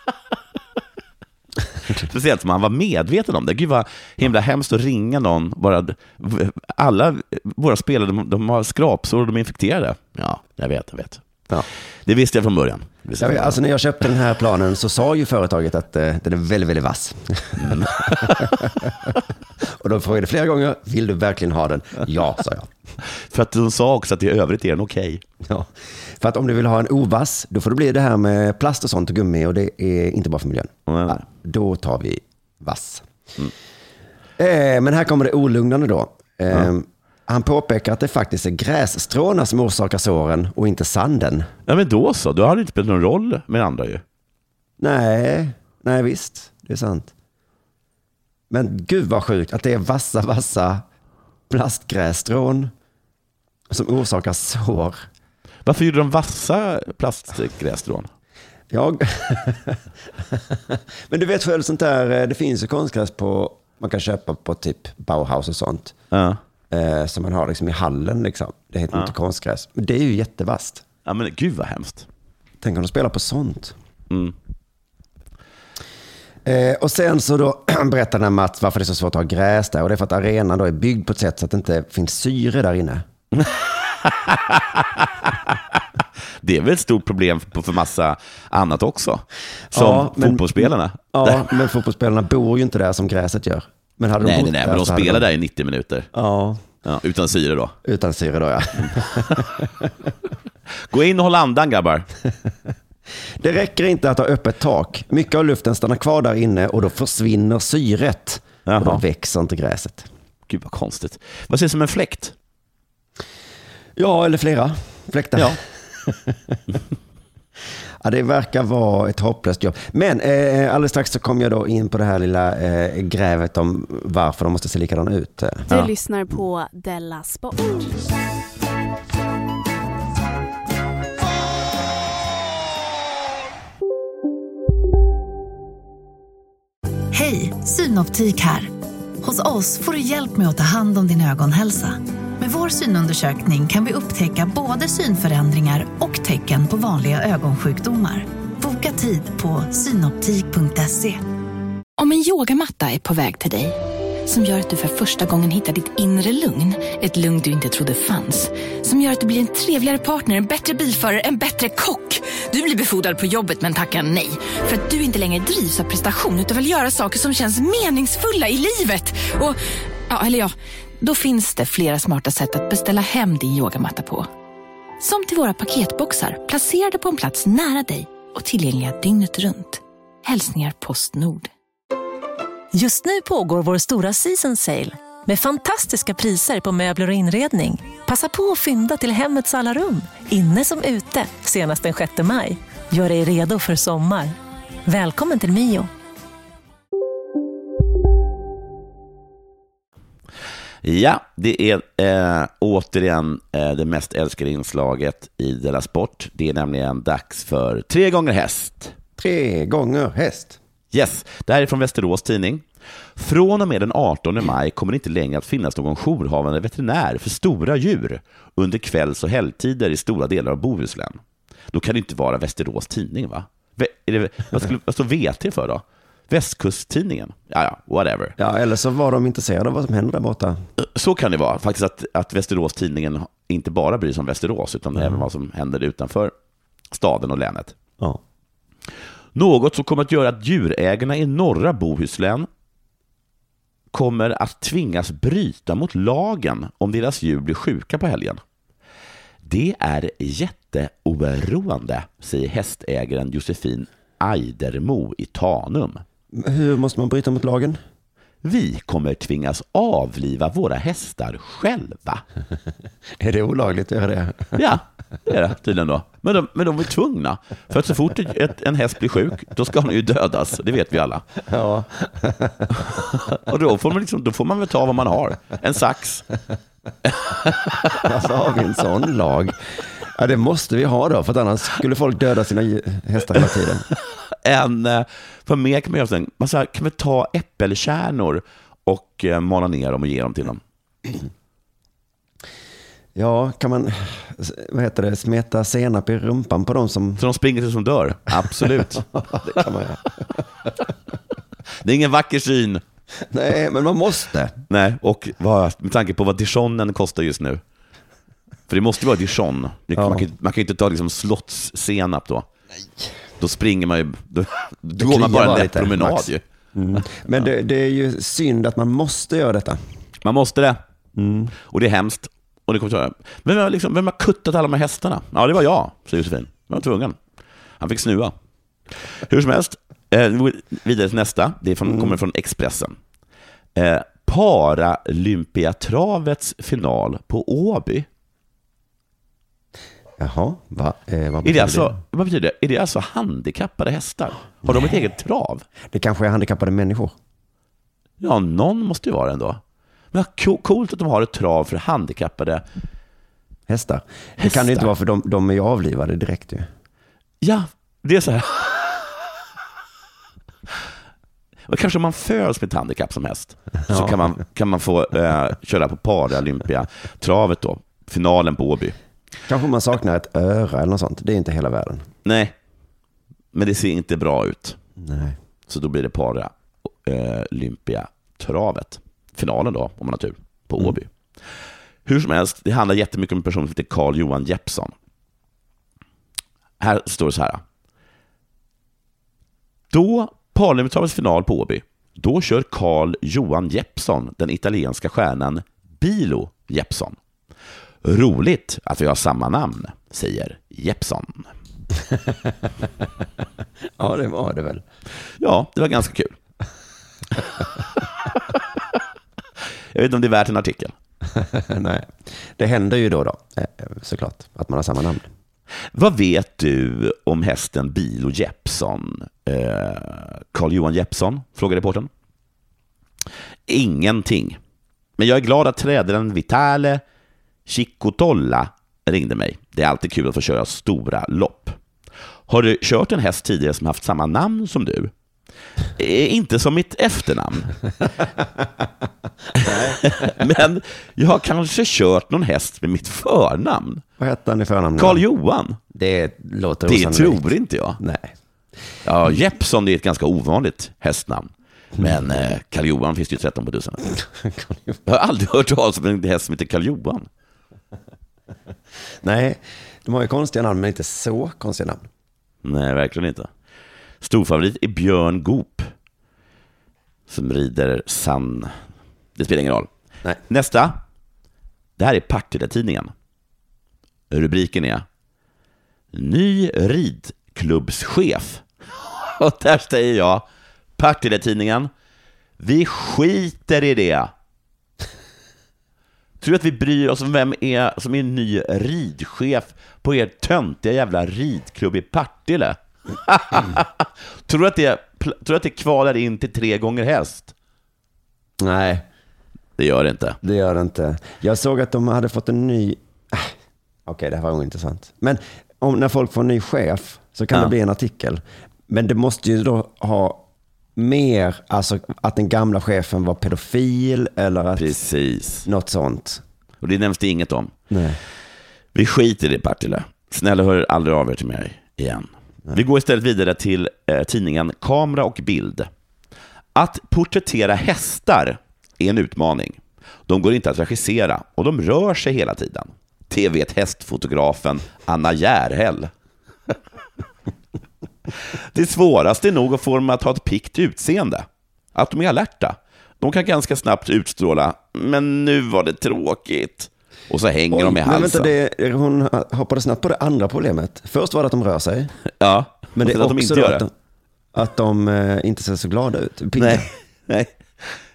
Speciellt som han var medveten om det. Gud vad himla hemskt att ringa någon. Bara, alla våra spelare, de, de har skrapsår och de är infekterade. Ja, jag vet, jag vet. Ja. Det visste jag från början. Jag vet, alltså när jag köpte den här planen så sa ju företaget att uh, den är väldigt, väldigt vass. Mm. Och då frågade flera gånger, vill du verkligen ha den? Ja, sa jag. För att de sa också att i övrigt är den okej. Okay. Ja, för att om du vill ha en ovass, då får det bli det här med plast och sånt och gummi och det är inte bra för miljön. Mm. Ja, då tar vi vass. Mm. Eh, men här kommer det olugnande då. Eh, mm. Han påpekar att det faktiskt är grässtråna som orsakar såren och inte sanden. Ja, men då så. Då har det inte spelat någon roll med andra ju. Nej, nej visst. Det är sant. Men gud vad sjukt att det är vassa, vassa plastgrässtrån som orsakar sår. Varför gjorde de vassa plastgrässtrån? Jag... Men du vet själv sånt där, det finns ju konstgräs på, man kan köpa på typ Bauhaus och sånt. Ja. Eh, som man har liksom i hallen liksom. Det heter ja. inte konstgräs. Men det är ju jättevast. Ja men gud vad hemskt. Tänk om de spelar på sånt. Mm. Eh, och sen så då berättar den Mats varför det är så svårt att ha gräs där. Och det är för att arenan då är byggd på ett sätt så att det inte finns syre där inne. Det är väl ett stort problem för, för massa annat också. Som ja, men, fotbollsspelarna. Ja, men fotbollsspelarna bor ju inte där som gräset gör. Men hade de nej, nej, nej, men de spelar de... där i nittio minuter. Ja. Ja, utan syre då. Utan syre då, ja. Gå in och håll andan, grabbar. Det räcker inte att ha öppet tak. Mycket av luften stannar kvar där inne och då försvinner syret. Jaha. Och då växer inte gräset. Gud vad konstigt. Vad ser som en fläkt? Ja, eller flera fläktar. Ja. Ja, det verkar vara ett hopplöst jobb. Men eh, alldeles strax så kommer jag då in på det här lilla eh, grävet om varför de måste se likadana ut. Du ja. lyssnar på Della Sport. Hej, Synoptik här. Hos oss får du hjälp med att ta hand om din ögonhälsa. Med vår synundersökning kan vi upptäcka både synförändringar och tecken på vanliga ögonsjukdomar. Boka tid på synoptik punkt se. Om en yogamatta är på väg till dig, som gör att du för första gången hittar ditt inre lugn, ett lugn du inte trodde fanns, som gör att du blir en trevligare partner, en bättre bilförare, en bättre kock. Du blir befordrad på jobbet men tackar nej, för att du inte längre drivs av prestation utan vill göra saker som känns meningsfulla i livet. Och, ja, eller ja... Då finns det flera smarta sätt att beställa hem din yogamatta på. Som till våra paketboxar placerade på en plats nära dig och tillgängliga dygnet runt. Hälsningar Postnord. Just nu pågår vår stora season sale med fantastiska priser på möbler och inredning. Passa på att fynda till hemmets alla rum, inne som ute, senast den sjätte maj. Gör dig redo för sommar. Välkommen till Mio. Ja, det är äh, återigen äh, det mest älskade inslaget i Della Sport. Det är nämligen dags för Tre gånger häst. Tre gånger häst. Yes, det här är från Västerås Tidning. Från och med den artonde maj kommer det inte längre att finnas någon jourhavande veterinär för stora djur under kvälls- och helgtider i stora delar av Bohuslän. Då kan det inte vara Västerås Tidning, va? Är det, vad, skulle, vad står V T för då? Västkusttidningen. Ja, ja, whatever. Ja, eller så var de intresserade av vad som händer där borta. Så kan det vara. Faktiskt att, att Västerås-tidningen inte bara bryr sig om Västerås utan mm. även vad som händer utanför staden och länet. Ja. Något som kommer att göra att djurägarna i norra Bohuslän kommer att tvingas bryta mot lagen om deras djur blir sjuka på helgen. Det är jätteoroande, säger hästägaren Josefin Eidermo i Tanum. Hur måste man bryta mot lagen? Vi kommer tvingas avliva våra hästar själva. Är det olagligt att göra det? Ja, det är det tydligen då. Men de, men de är tvungna. För att så fort ett, en häst blir sjuk, då ska den ju dödas. Det vet vi alla. Ja. Och då får man, liksom, då får man väl ta vad man har. En sax. Varför har vi en sån lag? Ja, det måste vi ha då, för att annars skulle folk döda sina hästar hela tiden. En, för mer kan man göra sen. Man så kan vi ta äppelkärnor och mala ner dem och ge dem till dem. Ja, kan man, vad heter det, smeta senap i rumpan på dem som... Så de springer till som dör? Absolut. Det kan man göra. Det är ingen vacker syn. Nej, men man måste. Nej, och vad, med tanke på vad dijonen kostar just nu. För det måste vara dijon. Det, ja. man, kan, man kan inte ta liksom slottssenap då. Nej. Då springer man ju, då, då går man bara en lätt promenad ju. Mm. Men det, det är ju synd att man måste göra detta. Man måste det. Mm. Och det är hemskt. Och det kommer att vem, har liksom, vem har kuttat alla de här hästarna? Ja, det var jag, säger Josefin. Jag var tvungen. Han fick snuva. Hur som helst, eh, vidare till nästa. Det är från, mm. kommer från Expressen. Eh, Paralympiatravets final på Åby. Jaha, va, eh, vad betyder är det? Alltså, det? Vad betyder det? Är det alltså handikappade hästar? Har Nej. de ett eget trav? Det kanske är handikappade människor. Ja, någon måste ju vara ändå. Men coolt att de har ett trav för handikappade hästar. hästar. Det kan det inte vara, för de, de är ju avlivade direkt ju. Ja, det är så här. Och kanske om man föds med ett handikapp som häst, ja. så kan man, kan man få eh, köra på Paralympia-travet då. Finalen på Åby. Kanske man saknar ett öra eller något sånt. Det är inte hela världen. Nej, men det ser inte bra ut. Nej. Så då blir det Paralympia-travet. Finalen då, om man har tur, på Åby. Mm. Hur som helst, det handlar jättemycket om en person som heter Carl Johan Jeppsson. Här står det så här. Då Paralympia-travets final på Åby, då kör Carl Johan Jeppsson den italienska stjärnan Bilo Jeppsson. Roligt att vi har samma namn, säger Jeppsson. Ja, det var det väl. Ja, det var ganska kul. Jag vet inte om det är värt en artikel. Nej, det händer ju då då, såklart, att man har samma namn. Vad vet du om hästen Bilo Jeppsson? Eh, Carl Johan Jeppsson, frågar reportern. Ingenting. Men jag är glad att tränaren Vitale Chicotolla ringde mig. Det är alltid kul att få köra stora lopp. Har du kört en häst tidigare som haft samma namn som du? Eh, inte som mitt efternamn. Men jag har kanske kört någon häst med mitt förnamn. Vad heter han i förnamn? Carl Johan. Det låter Det osannolikt. tror inte jag. Nej. Ja, Jeppsson är ett ganska ovanligt hästnamn. Men eh, Carl Johan finns det ju tretton på tusen. Jag har aldrig hört talas om en häst som heter Carl Johan. Nej, de har ju konstiga namn, men inte så konstiga namn. Nej, verkligen inte. Storfavorit är Björn Goop, som rider Sann. Det spelar ingen roll. Nej. Nästa. Det här är Partille-tidningen. Rubriken är Ny ridklubbschef. Och där säger jag, Partille-tidningen, vi skiter i det. Tror du att vi bryr oss om vem är som är ny ridchef på er töntiga jävla ridklubb i Partille? Mm. Tror du att det, tror du att det kvalar in till tre gånger häst? Nej. Det gör det inte. Det gör det inte. Jag såg att de hade fått en ny... Okej, okay, det här var ointressant. Men om, när folk får en ny chef så kan ja. det bli en artikel. Men det måste ju då ha mer, alltså att den gamla chefen var pedofil eller att Precis. något sånt. Och det nämns det inget om. Nej. Vi skiter i det, Partille. Snälla, hör aldrig av er till mig igen. Nej. Vi går istället vidare till eh, tidningen Kamera och bild. Att porträttera hästar är en utmaning. De går inte att regissera och de rör sig hela tiden. Det vet hästfotografen Anna Järhäll. Det svåraste är nog att få dem att ha ett pikt utseende. Att de är alerta. De kan ganska snabbt utstråla, men nu var det tråkigt. Och så hänger Oj, de i halsen. Vänta, det, hon hoppade snabbt på det andra problemet. Först var det att de rör sig. Ja, men det är att också de inte att, de, att de eh, inte ser så glada ut. Nej, nej.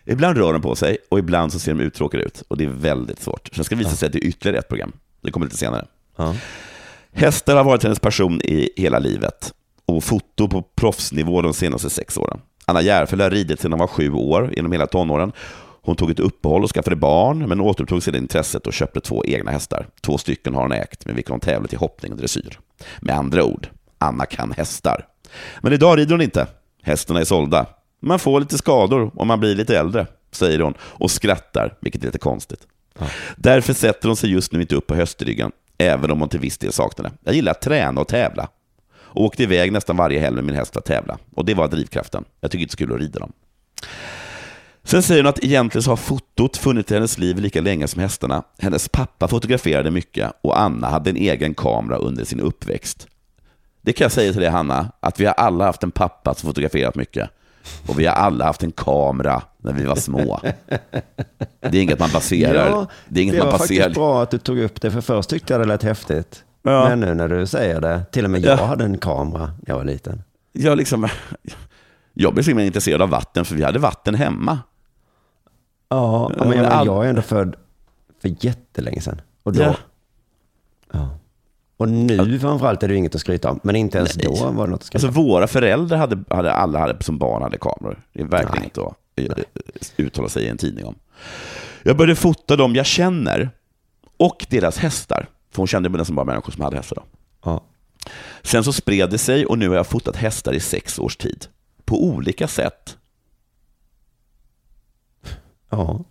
Ibland rör de på sig och ibland så ser de uttråkade ut. Och det är väldigt svårt. Sen ska det visa sig att det är ytterligare ett program. Det kommer lite senare. Ja. Hästar har varit hennes passion i hela livet. Och foto på proffsnivå de senaste sex åren. Anna Järfäll har ridit sedan hon var sju år genom hela tonåren. Hon tog ett uppehåll och skaffade barn, men återupptog sedan intresset och köpte två egna hästar. Två stycken har hon ägt, med vilka hon tävlat i hoppning och dressyr. Med andra ord, Anna kan hästar. Men idag rider hon inte. Hästarna är sålda. Man får lite skador om man blir lite äldre, säger hon och skrattar, vilket är lite konstigt. Ja. Därför sätter hon sig just nu inte upp på höstryggen, även om hon till viss del saknar det. Jag gillar att träna och tävla. Och åkte iväg nästan varje helg med min häst att tävla. Och det var drivkraften. Jag tycker inte det är så kul att rida dem. Sen säger hon att egentligen så har fotot funnits i hennes liv lika länge som hästarna. Hennes pappa fotograferade mycket och Anna hade en egen kamera under sin uppväxt. Det kan jag säga till dig, Hanna, att vi har alla haft en pappa som fotograferat mycket. Och vi har alla haft en kamera när vi var små. Det är inget man baserar. Ja, det är inget det man var baserar. Faktiskt bra att du tog upp det, för först tyckte jag det lät häftigt. Ja. Men nu när du säger det, till och med jag ja. hade en kamera när jag var liten. Jag, liksom, jag blev så intresserad av vatten, för vi hade vatten hemma. Ja, men jag, all... jag är ändå född för jättelänge sedan. Och då... Ja. Ja. Och nu framförallt är det inget att skryta om. Men inte ens Nej. då var det något att skryta om. Alltså våra föräldrar hade, hade alla hade, som barn hade kameror. Det är verkligen Nej. inte att uttala sig i en tidning om. Jag började fota dem jag känner och deras hästar. För hon kände mig som bara människor som hade hästar då. Ja. Sen så spred det sig och nu har jag fotat hästar i sex års tid. På olika sätt. Ja.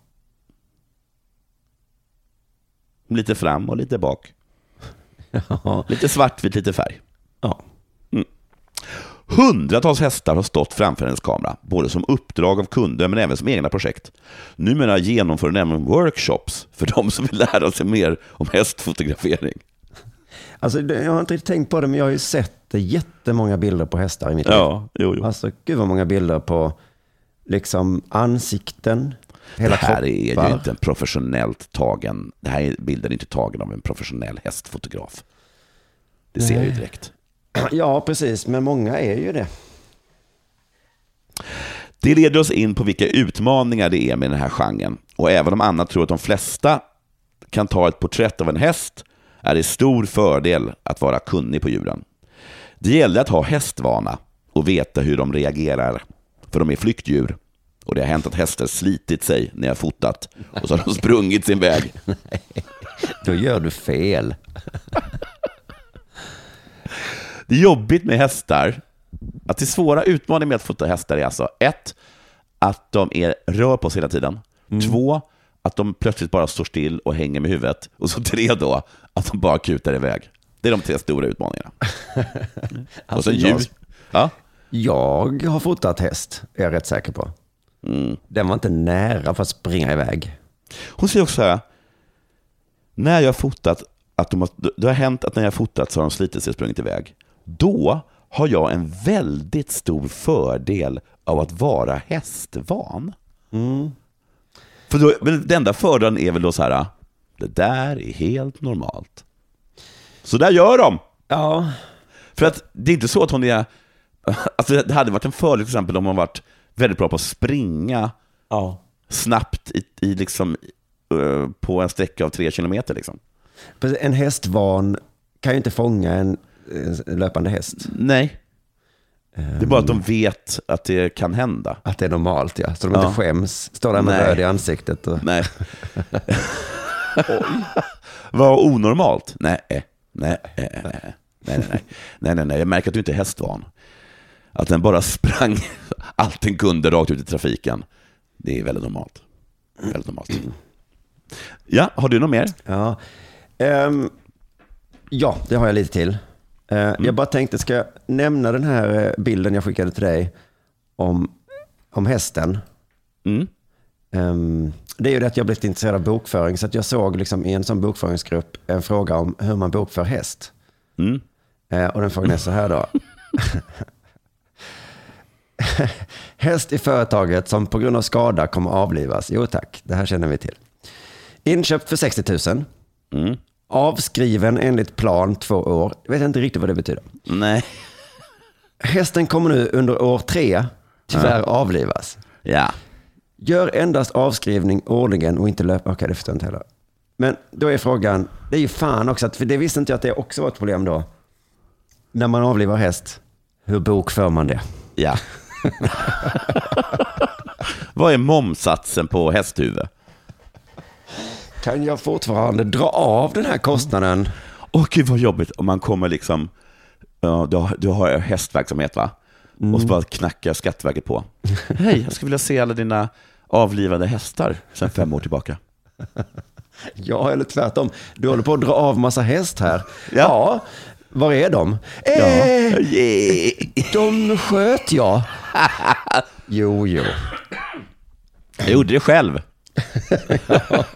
Lite fram och lite bak. Ja. Lite svartvit, lite färg. Ja. Mm. Hundratals hästar har stått framför hennes kamera, både som uppdrag av kunder men även som egna projekt. Numera genomför hon även workshops för de som vill lära sig mer om hästfotografering. Alltså, jag har inte riktigt tänkt på det, men jag har ju sett jättemånga bilder på hästar i mitt liv. Ja, jo, jo. Alltså, gud vad många bilder på liksom ansikten. Hela det här kroppar. är ju inte en professionellt tagen. Det här är bilden inte tagen av en professionell hästfotograf. Det ser jag ju direkt. Ja, precis. Men många är ju det. Det leder oss in på vilka utmaningar det är med den här genren. Och även om Anna tror att de flesta kan ta ett porträtt av en häst, är det stor fördel att vara kunnig på djuren. Det gäller att ha hästvana och veta hur de reagerar. För de är flyktdjur. Och det har hänt att hästar slitit sig när jag fotat. Och så har de sprungit sin väg. Nej, då gör du fel. Det är jobbigt med hästar. Att det svåra utmaningen med att fota hästar är alltså ett, att de är rör på sig hela tiden. Mm. Två, att de plötsligt bara står still och hänger med huvudet. Och så tre då, att de bara kutar iväg. Det är de tre stora utmaningarna. Alltså, och så djur. Jag, ja? jag har fotat häst, är jag rätt säker på. Mm. Den var inte nära för att springa iväg. Hon säger också så här: när jag har fotat att de har, det har hänt att när jag har fotat så har de slitit sig och sprungit iväg. Då har jag en väldigt stor fördel av att vara hästvan. Mm. För då, den enda fördelen är väl då så här: det där är helt normalt. Så där gör de. Ja. För att det är inte så att hon är, alltså det hade varit en fördel till exempel om hon varit väldigt bra på att springa ja. snabbt i, i liksom, uh, på en sträcka av tre kilometer liksom. En hästvan kan ju inte fånga en, en löpande häst. Nej. Um, det är bara att de vet att det kan hända. Att det är normalt, ja. Så de ja. inte skäms. Står där med Nej. röd i ansiktet. Och... Nej. Vad onormalt? Nej. Nej. Nej. Nej. Nej. Nej. Nej. Nej. Nej. Jag märker att du inte är hästvan. Att den bara sprang allt den kunde rakt ut i trafiken. Det är väldigt normalt. Väldigt normalt. Ja, har du något mer? Ja, um, ja det har jag lite till. Uh, mm. Jag bara tänkte, ska jag nämna den här bilden jag skickade till dig om, om hästen. Mm. Um, det är ju det att jag blivit intresserad av bokföring, så att jag såg liksom i en sån bokföringsgrupp en fråga om hur man bokför häst. Mm. Uh, och den frågan är så här då. Häst i företaget som på grund av skada kommer avlivas. Jo tack, det här känner vi till. Inköpt för sextio tusen. Mm. Avskriven enligt plan två år. Jag vet inte riktigt vad det betyder. Nej. Hästen kommer nu under år tre tyvärr ja. avlivas. Ja. Gör endast avskrivning årligen och inte löpa. Okej, det förstår jag inte heller. Men då är frågan, det är ju fan också, att, för det visste inte jag att det också var ett problem då. När man avlivar häst, hur bokför man det? Ja. Vad är momsatsen på hästhuvud? Kan jag fortfarande dra av den här kostnaden? Åh gud vad jobbigt om man kommer liksom, ja, du, har, du har hästverksamhet va? Mm. Och så bara knackar Skatteverket på. Hej, jag skulle vilja se alla dina avlivade hästar sedan fem år tillbaka. Ja, eller tvärtom. Du håller på att dra av massa häst här. Ja, ja, var är de? Ja. Eh, yeah. De sköt jag. Jo, jo. Jag gjorde det själv. Ja.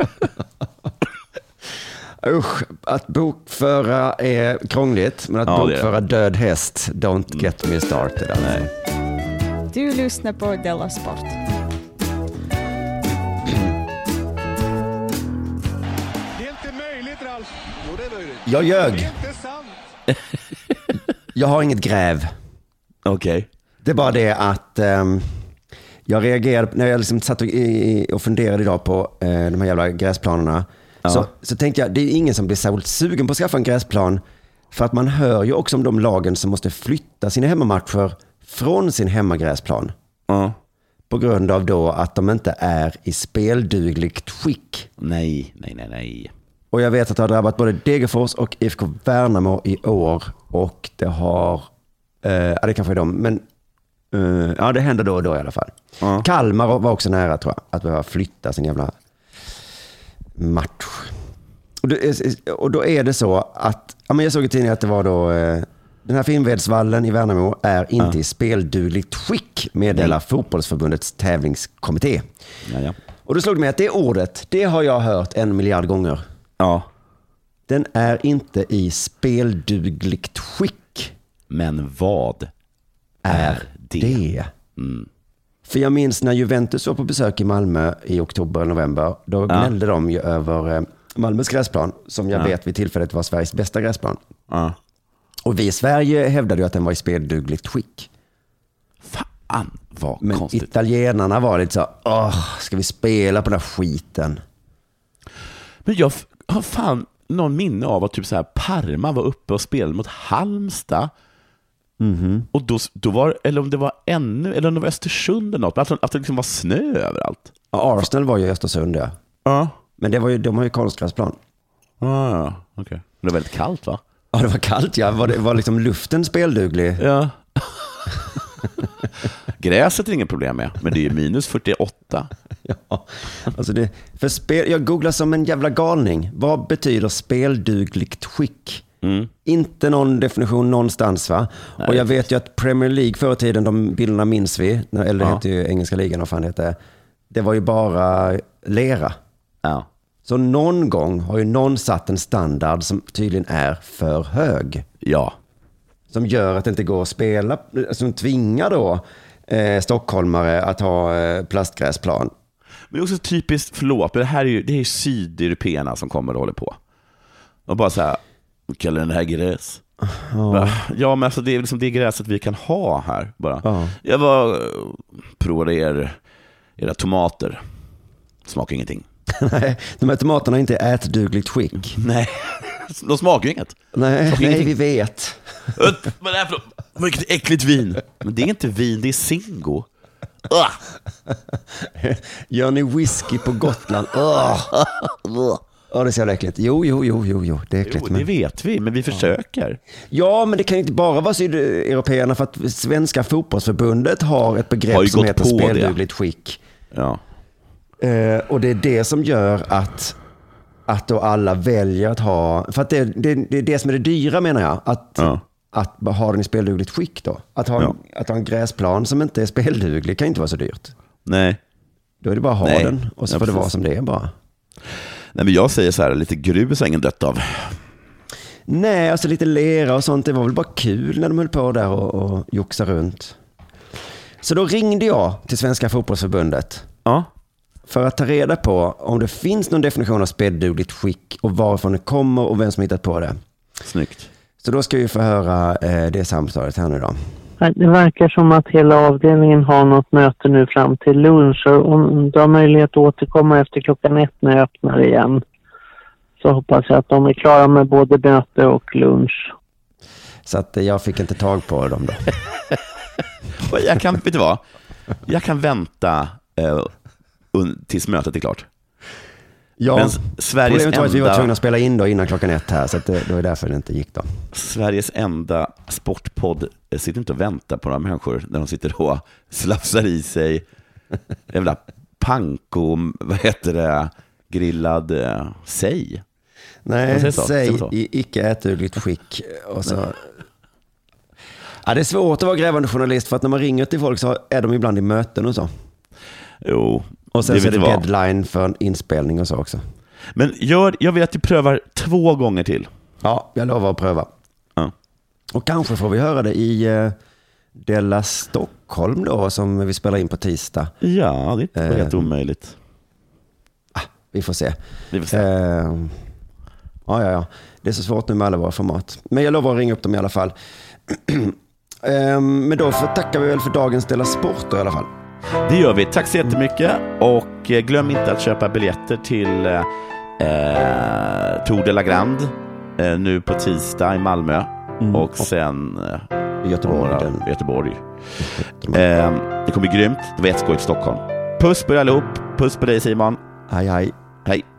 Usch, att bokföra är krångligt, men att ja, bokföra död häst, don't get me started. Alltså. Nej. Du lyssnar på Della Sport. Jag ljög. Jag har inget gräv. Okej. Okay. Det är bara det att um, jag reagerade när jag liksom satt och, i, och funderade idag på uh, de här jävla gräsplanerna. Ja. Så, så tänkte jag, det är ingen som blir så sugen på att skaffa en gräsplan, för att man hör ju också om de lagen som måste flytta sina hemmamatcher från sin hemmagräsplan. Ja. På grund av då att de inte är i speldugligt skick. Nej, nej, nej, nej. Och jag vet att det har drabbat både Degerfors och I F K Värnamo i år. Och det har... Eh, ja, det kanske är de. Men eh, ja, det händer då och då i alla fall. Ja. Kalmar var också nära, tror jag, att behöva flytta sin jävla match. Och, det, och då är det så att... Ja, men jag såg i tidningen att det var då... Eh, den här Finnvedsvallen i Värnamo är inte ja. i speldugligt skick, meddelar Fotbollsförbundets tävlingskommitté. Ja, ja. Och då slog det mig att det ordet, det har jag hört en miljard gånger. Ja. Den är inte i speldugligt skick. Men vad är, är det? det? Mm. För jag minns när Juventus var på besök i Malmö i oktober och november. Då gnällde ja. de ju över Malmös gräsplan, som jag ja. vet vid tillfället var Sveriges bästa gräsplan. Ja. Och vi i Sverige hävdade ju att den var i speldugligt skick. Fan, vad Men konstigt. italienarna var lite så, åh, ska vi spela på den här skiten? Men jag har fan någon minne av att typ så här Parma var uppe och spelade mot Halmstad. Mm-hmm. Och då, då var, eller om det var ännu, eller om det var Östersund eller något, att, att det liksom var snö överallt. Ja, Arsenal var ju i Östersund, ja. Ja. Men det var ju, de har ju konstgräsplan. Ja, ja, okej. Okay. Det var väldigt kallt, va? Ja, det var kallt, ja. Var, det, var liksom luften spelduglig? Ja. Gräset är inget problem med, men det är ju minus fyrtioåtta. Ja, alltså det, för spel, jag googlar som en jävla galning. Vad betyder speldugligt skick? Mm. Inte någon definition någonstans, va? Nej. Och jag vet ju att Premier League förr i tiden, de bilderna minns vi, eller det ja. heter ju engelska ligan, vad fan det heter. Det var ju bara lera. Ja. Så någon gång har ju någon satt en standard som tydligen är för hög. Ja. Som gör att det inte går att spela, som tvingar då eh, stockholmare att ha eh, plastgräsplan. Men det är också typiskt, förlåt, men det här är ju, det är ju sydeuropeerna som kommer och håller på. Och bara så här, kallar den här gräs. Ja, ja men alltså det är liksom det gräset vi kan ha här bara. Ja. Jag var provade er, era tomater. Smakar ingenting. Nej, de här tomaterna är inte ätdugligt skick. Nej, de smakar inget. Nej, nej ingenting. Vi vet. Vad är det för vilket äckligt vin? Men det är inte vin, det är Zingo. Uh. Gör ni whisky på Gotland? Ja, uh. uh, det är så jävla äckligt. Jo, jo, jo, jo, jo. Det är äckligt. Jo, det vet vi, men vi försöker. Ja, men det kan inte bara vara sydeuropeerna, för att Svenska fotbollsförbundet har ett begrepp har som heter speldugligt skick. Ja. Uh, och det är det som gör att att då alla väljer att ha, för att det, det, det är det som är det dyra, menar jag, att, ja. att ha den i speldugligt skick då. Att ha, ja. en, att ha en gräsplan som inte är spelduglig kan inte vara så dyrt. Nej. Då är det bara att ha Nej. den och så ja, får det precis. vara som det är bara. Nej, men jag säger så här, lite grus har ingen dött av. Nej, alltså lite lera och sånt, det var väl bara kul när de höll på där och, och joxa runt. Så då ringde jag till Svenska fotbollsförbundet. Ja. För att ta reda på om det finns någon definition av speldugligt skick och varifrån det kommer och vem som hittat på det. Snyggt. Så då ska vi få höra eh, det samtalet här nu då. Det verkar som att hela avdelningen har något möte nu fram till lunch. Och om du har möjlighet att återkomma efter klockan ett när jag öppnar igen, så hoppas jag att de är klara med både möte och lunch. Så att jag fick inte tag på dem då. Och jag kan, vet du vad? Jag kan vänta eh, un, tills mötet är klart. Ja, men Sveriges problemet var att vi var enda... tvungna att spela in då innan klockan ett här, så att det, det var därför det inte gick då. Sveriges enda sportpodd sitter inte och väntar på några människor när de sitter och slafsar i sig jävla panko, vad heter det, grillad eh, säg. Nej, säg i icke ätugligt skick. Och så... ja, det är svårt att vara grävande journalist, för att när man ringer till folk så är de ibland i möten och så. Jo, och sen det så är det vad. deadline för en inspelning och så också. Men gör, jag vill att du prövar två gånger till. Ja, jag lovar att pröva. Ja. Och kanske får vi höra det i uh, Della Stockholm då, som vi spelar in på tisdag. Ja, det är inte helt uh, omöjligt. Ah, vi får se. Vi får se. Uh, ja, ja, ja. Det är så svårt nu med alla våra format. Men jag lovar att ringa upp dem i alla fall. uh, men då får, tackar vi väl för dagens Della Sport då, i alla fall. Det gör vi. Tack så jättemycket. Och glöm inte att köpa biljetter till eh, Tour de la Grande eh, nu på tisdag i Malmö. Mm. Och sen eh, Göteborg. Den. Göteborg. Eh, det kommer bli grymt. Det var ett skoj i Stockholm. Puss på er allihop. Puss på dig, Simon. Hej, hej. Hej.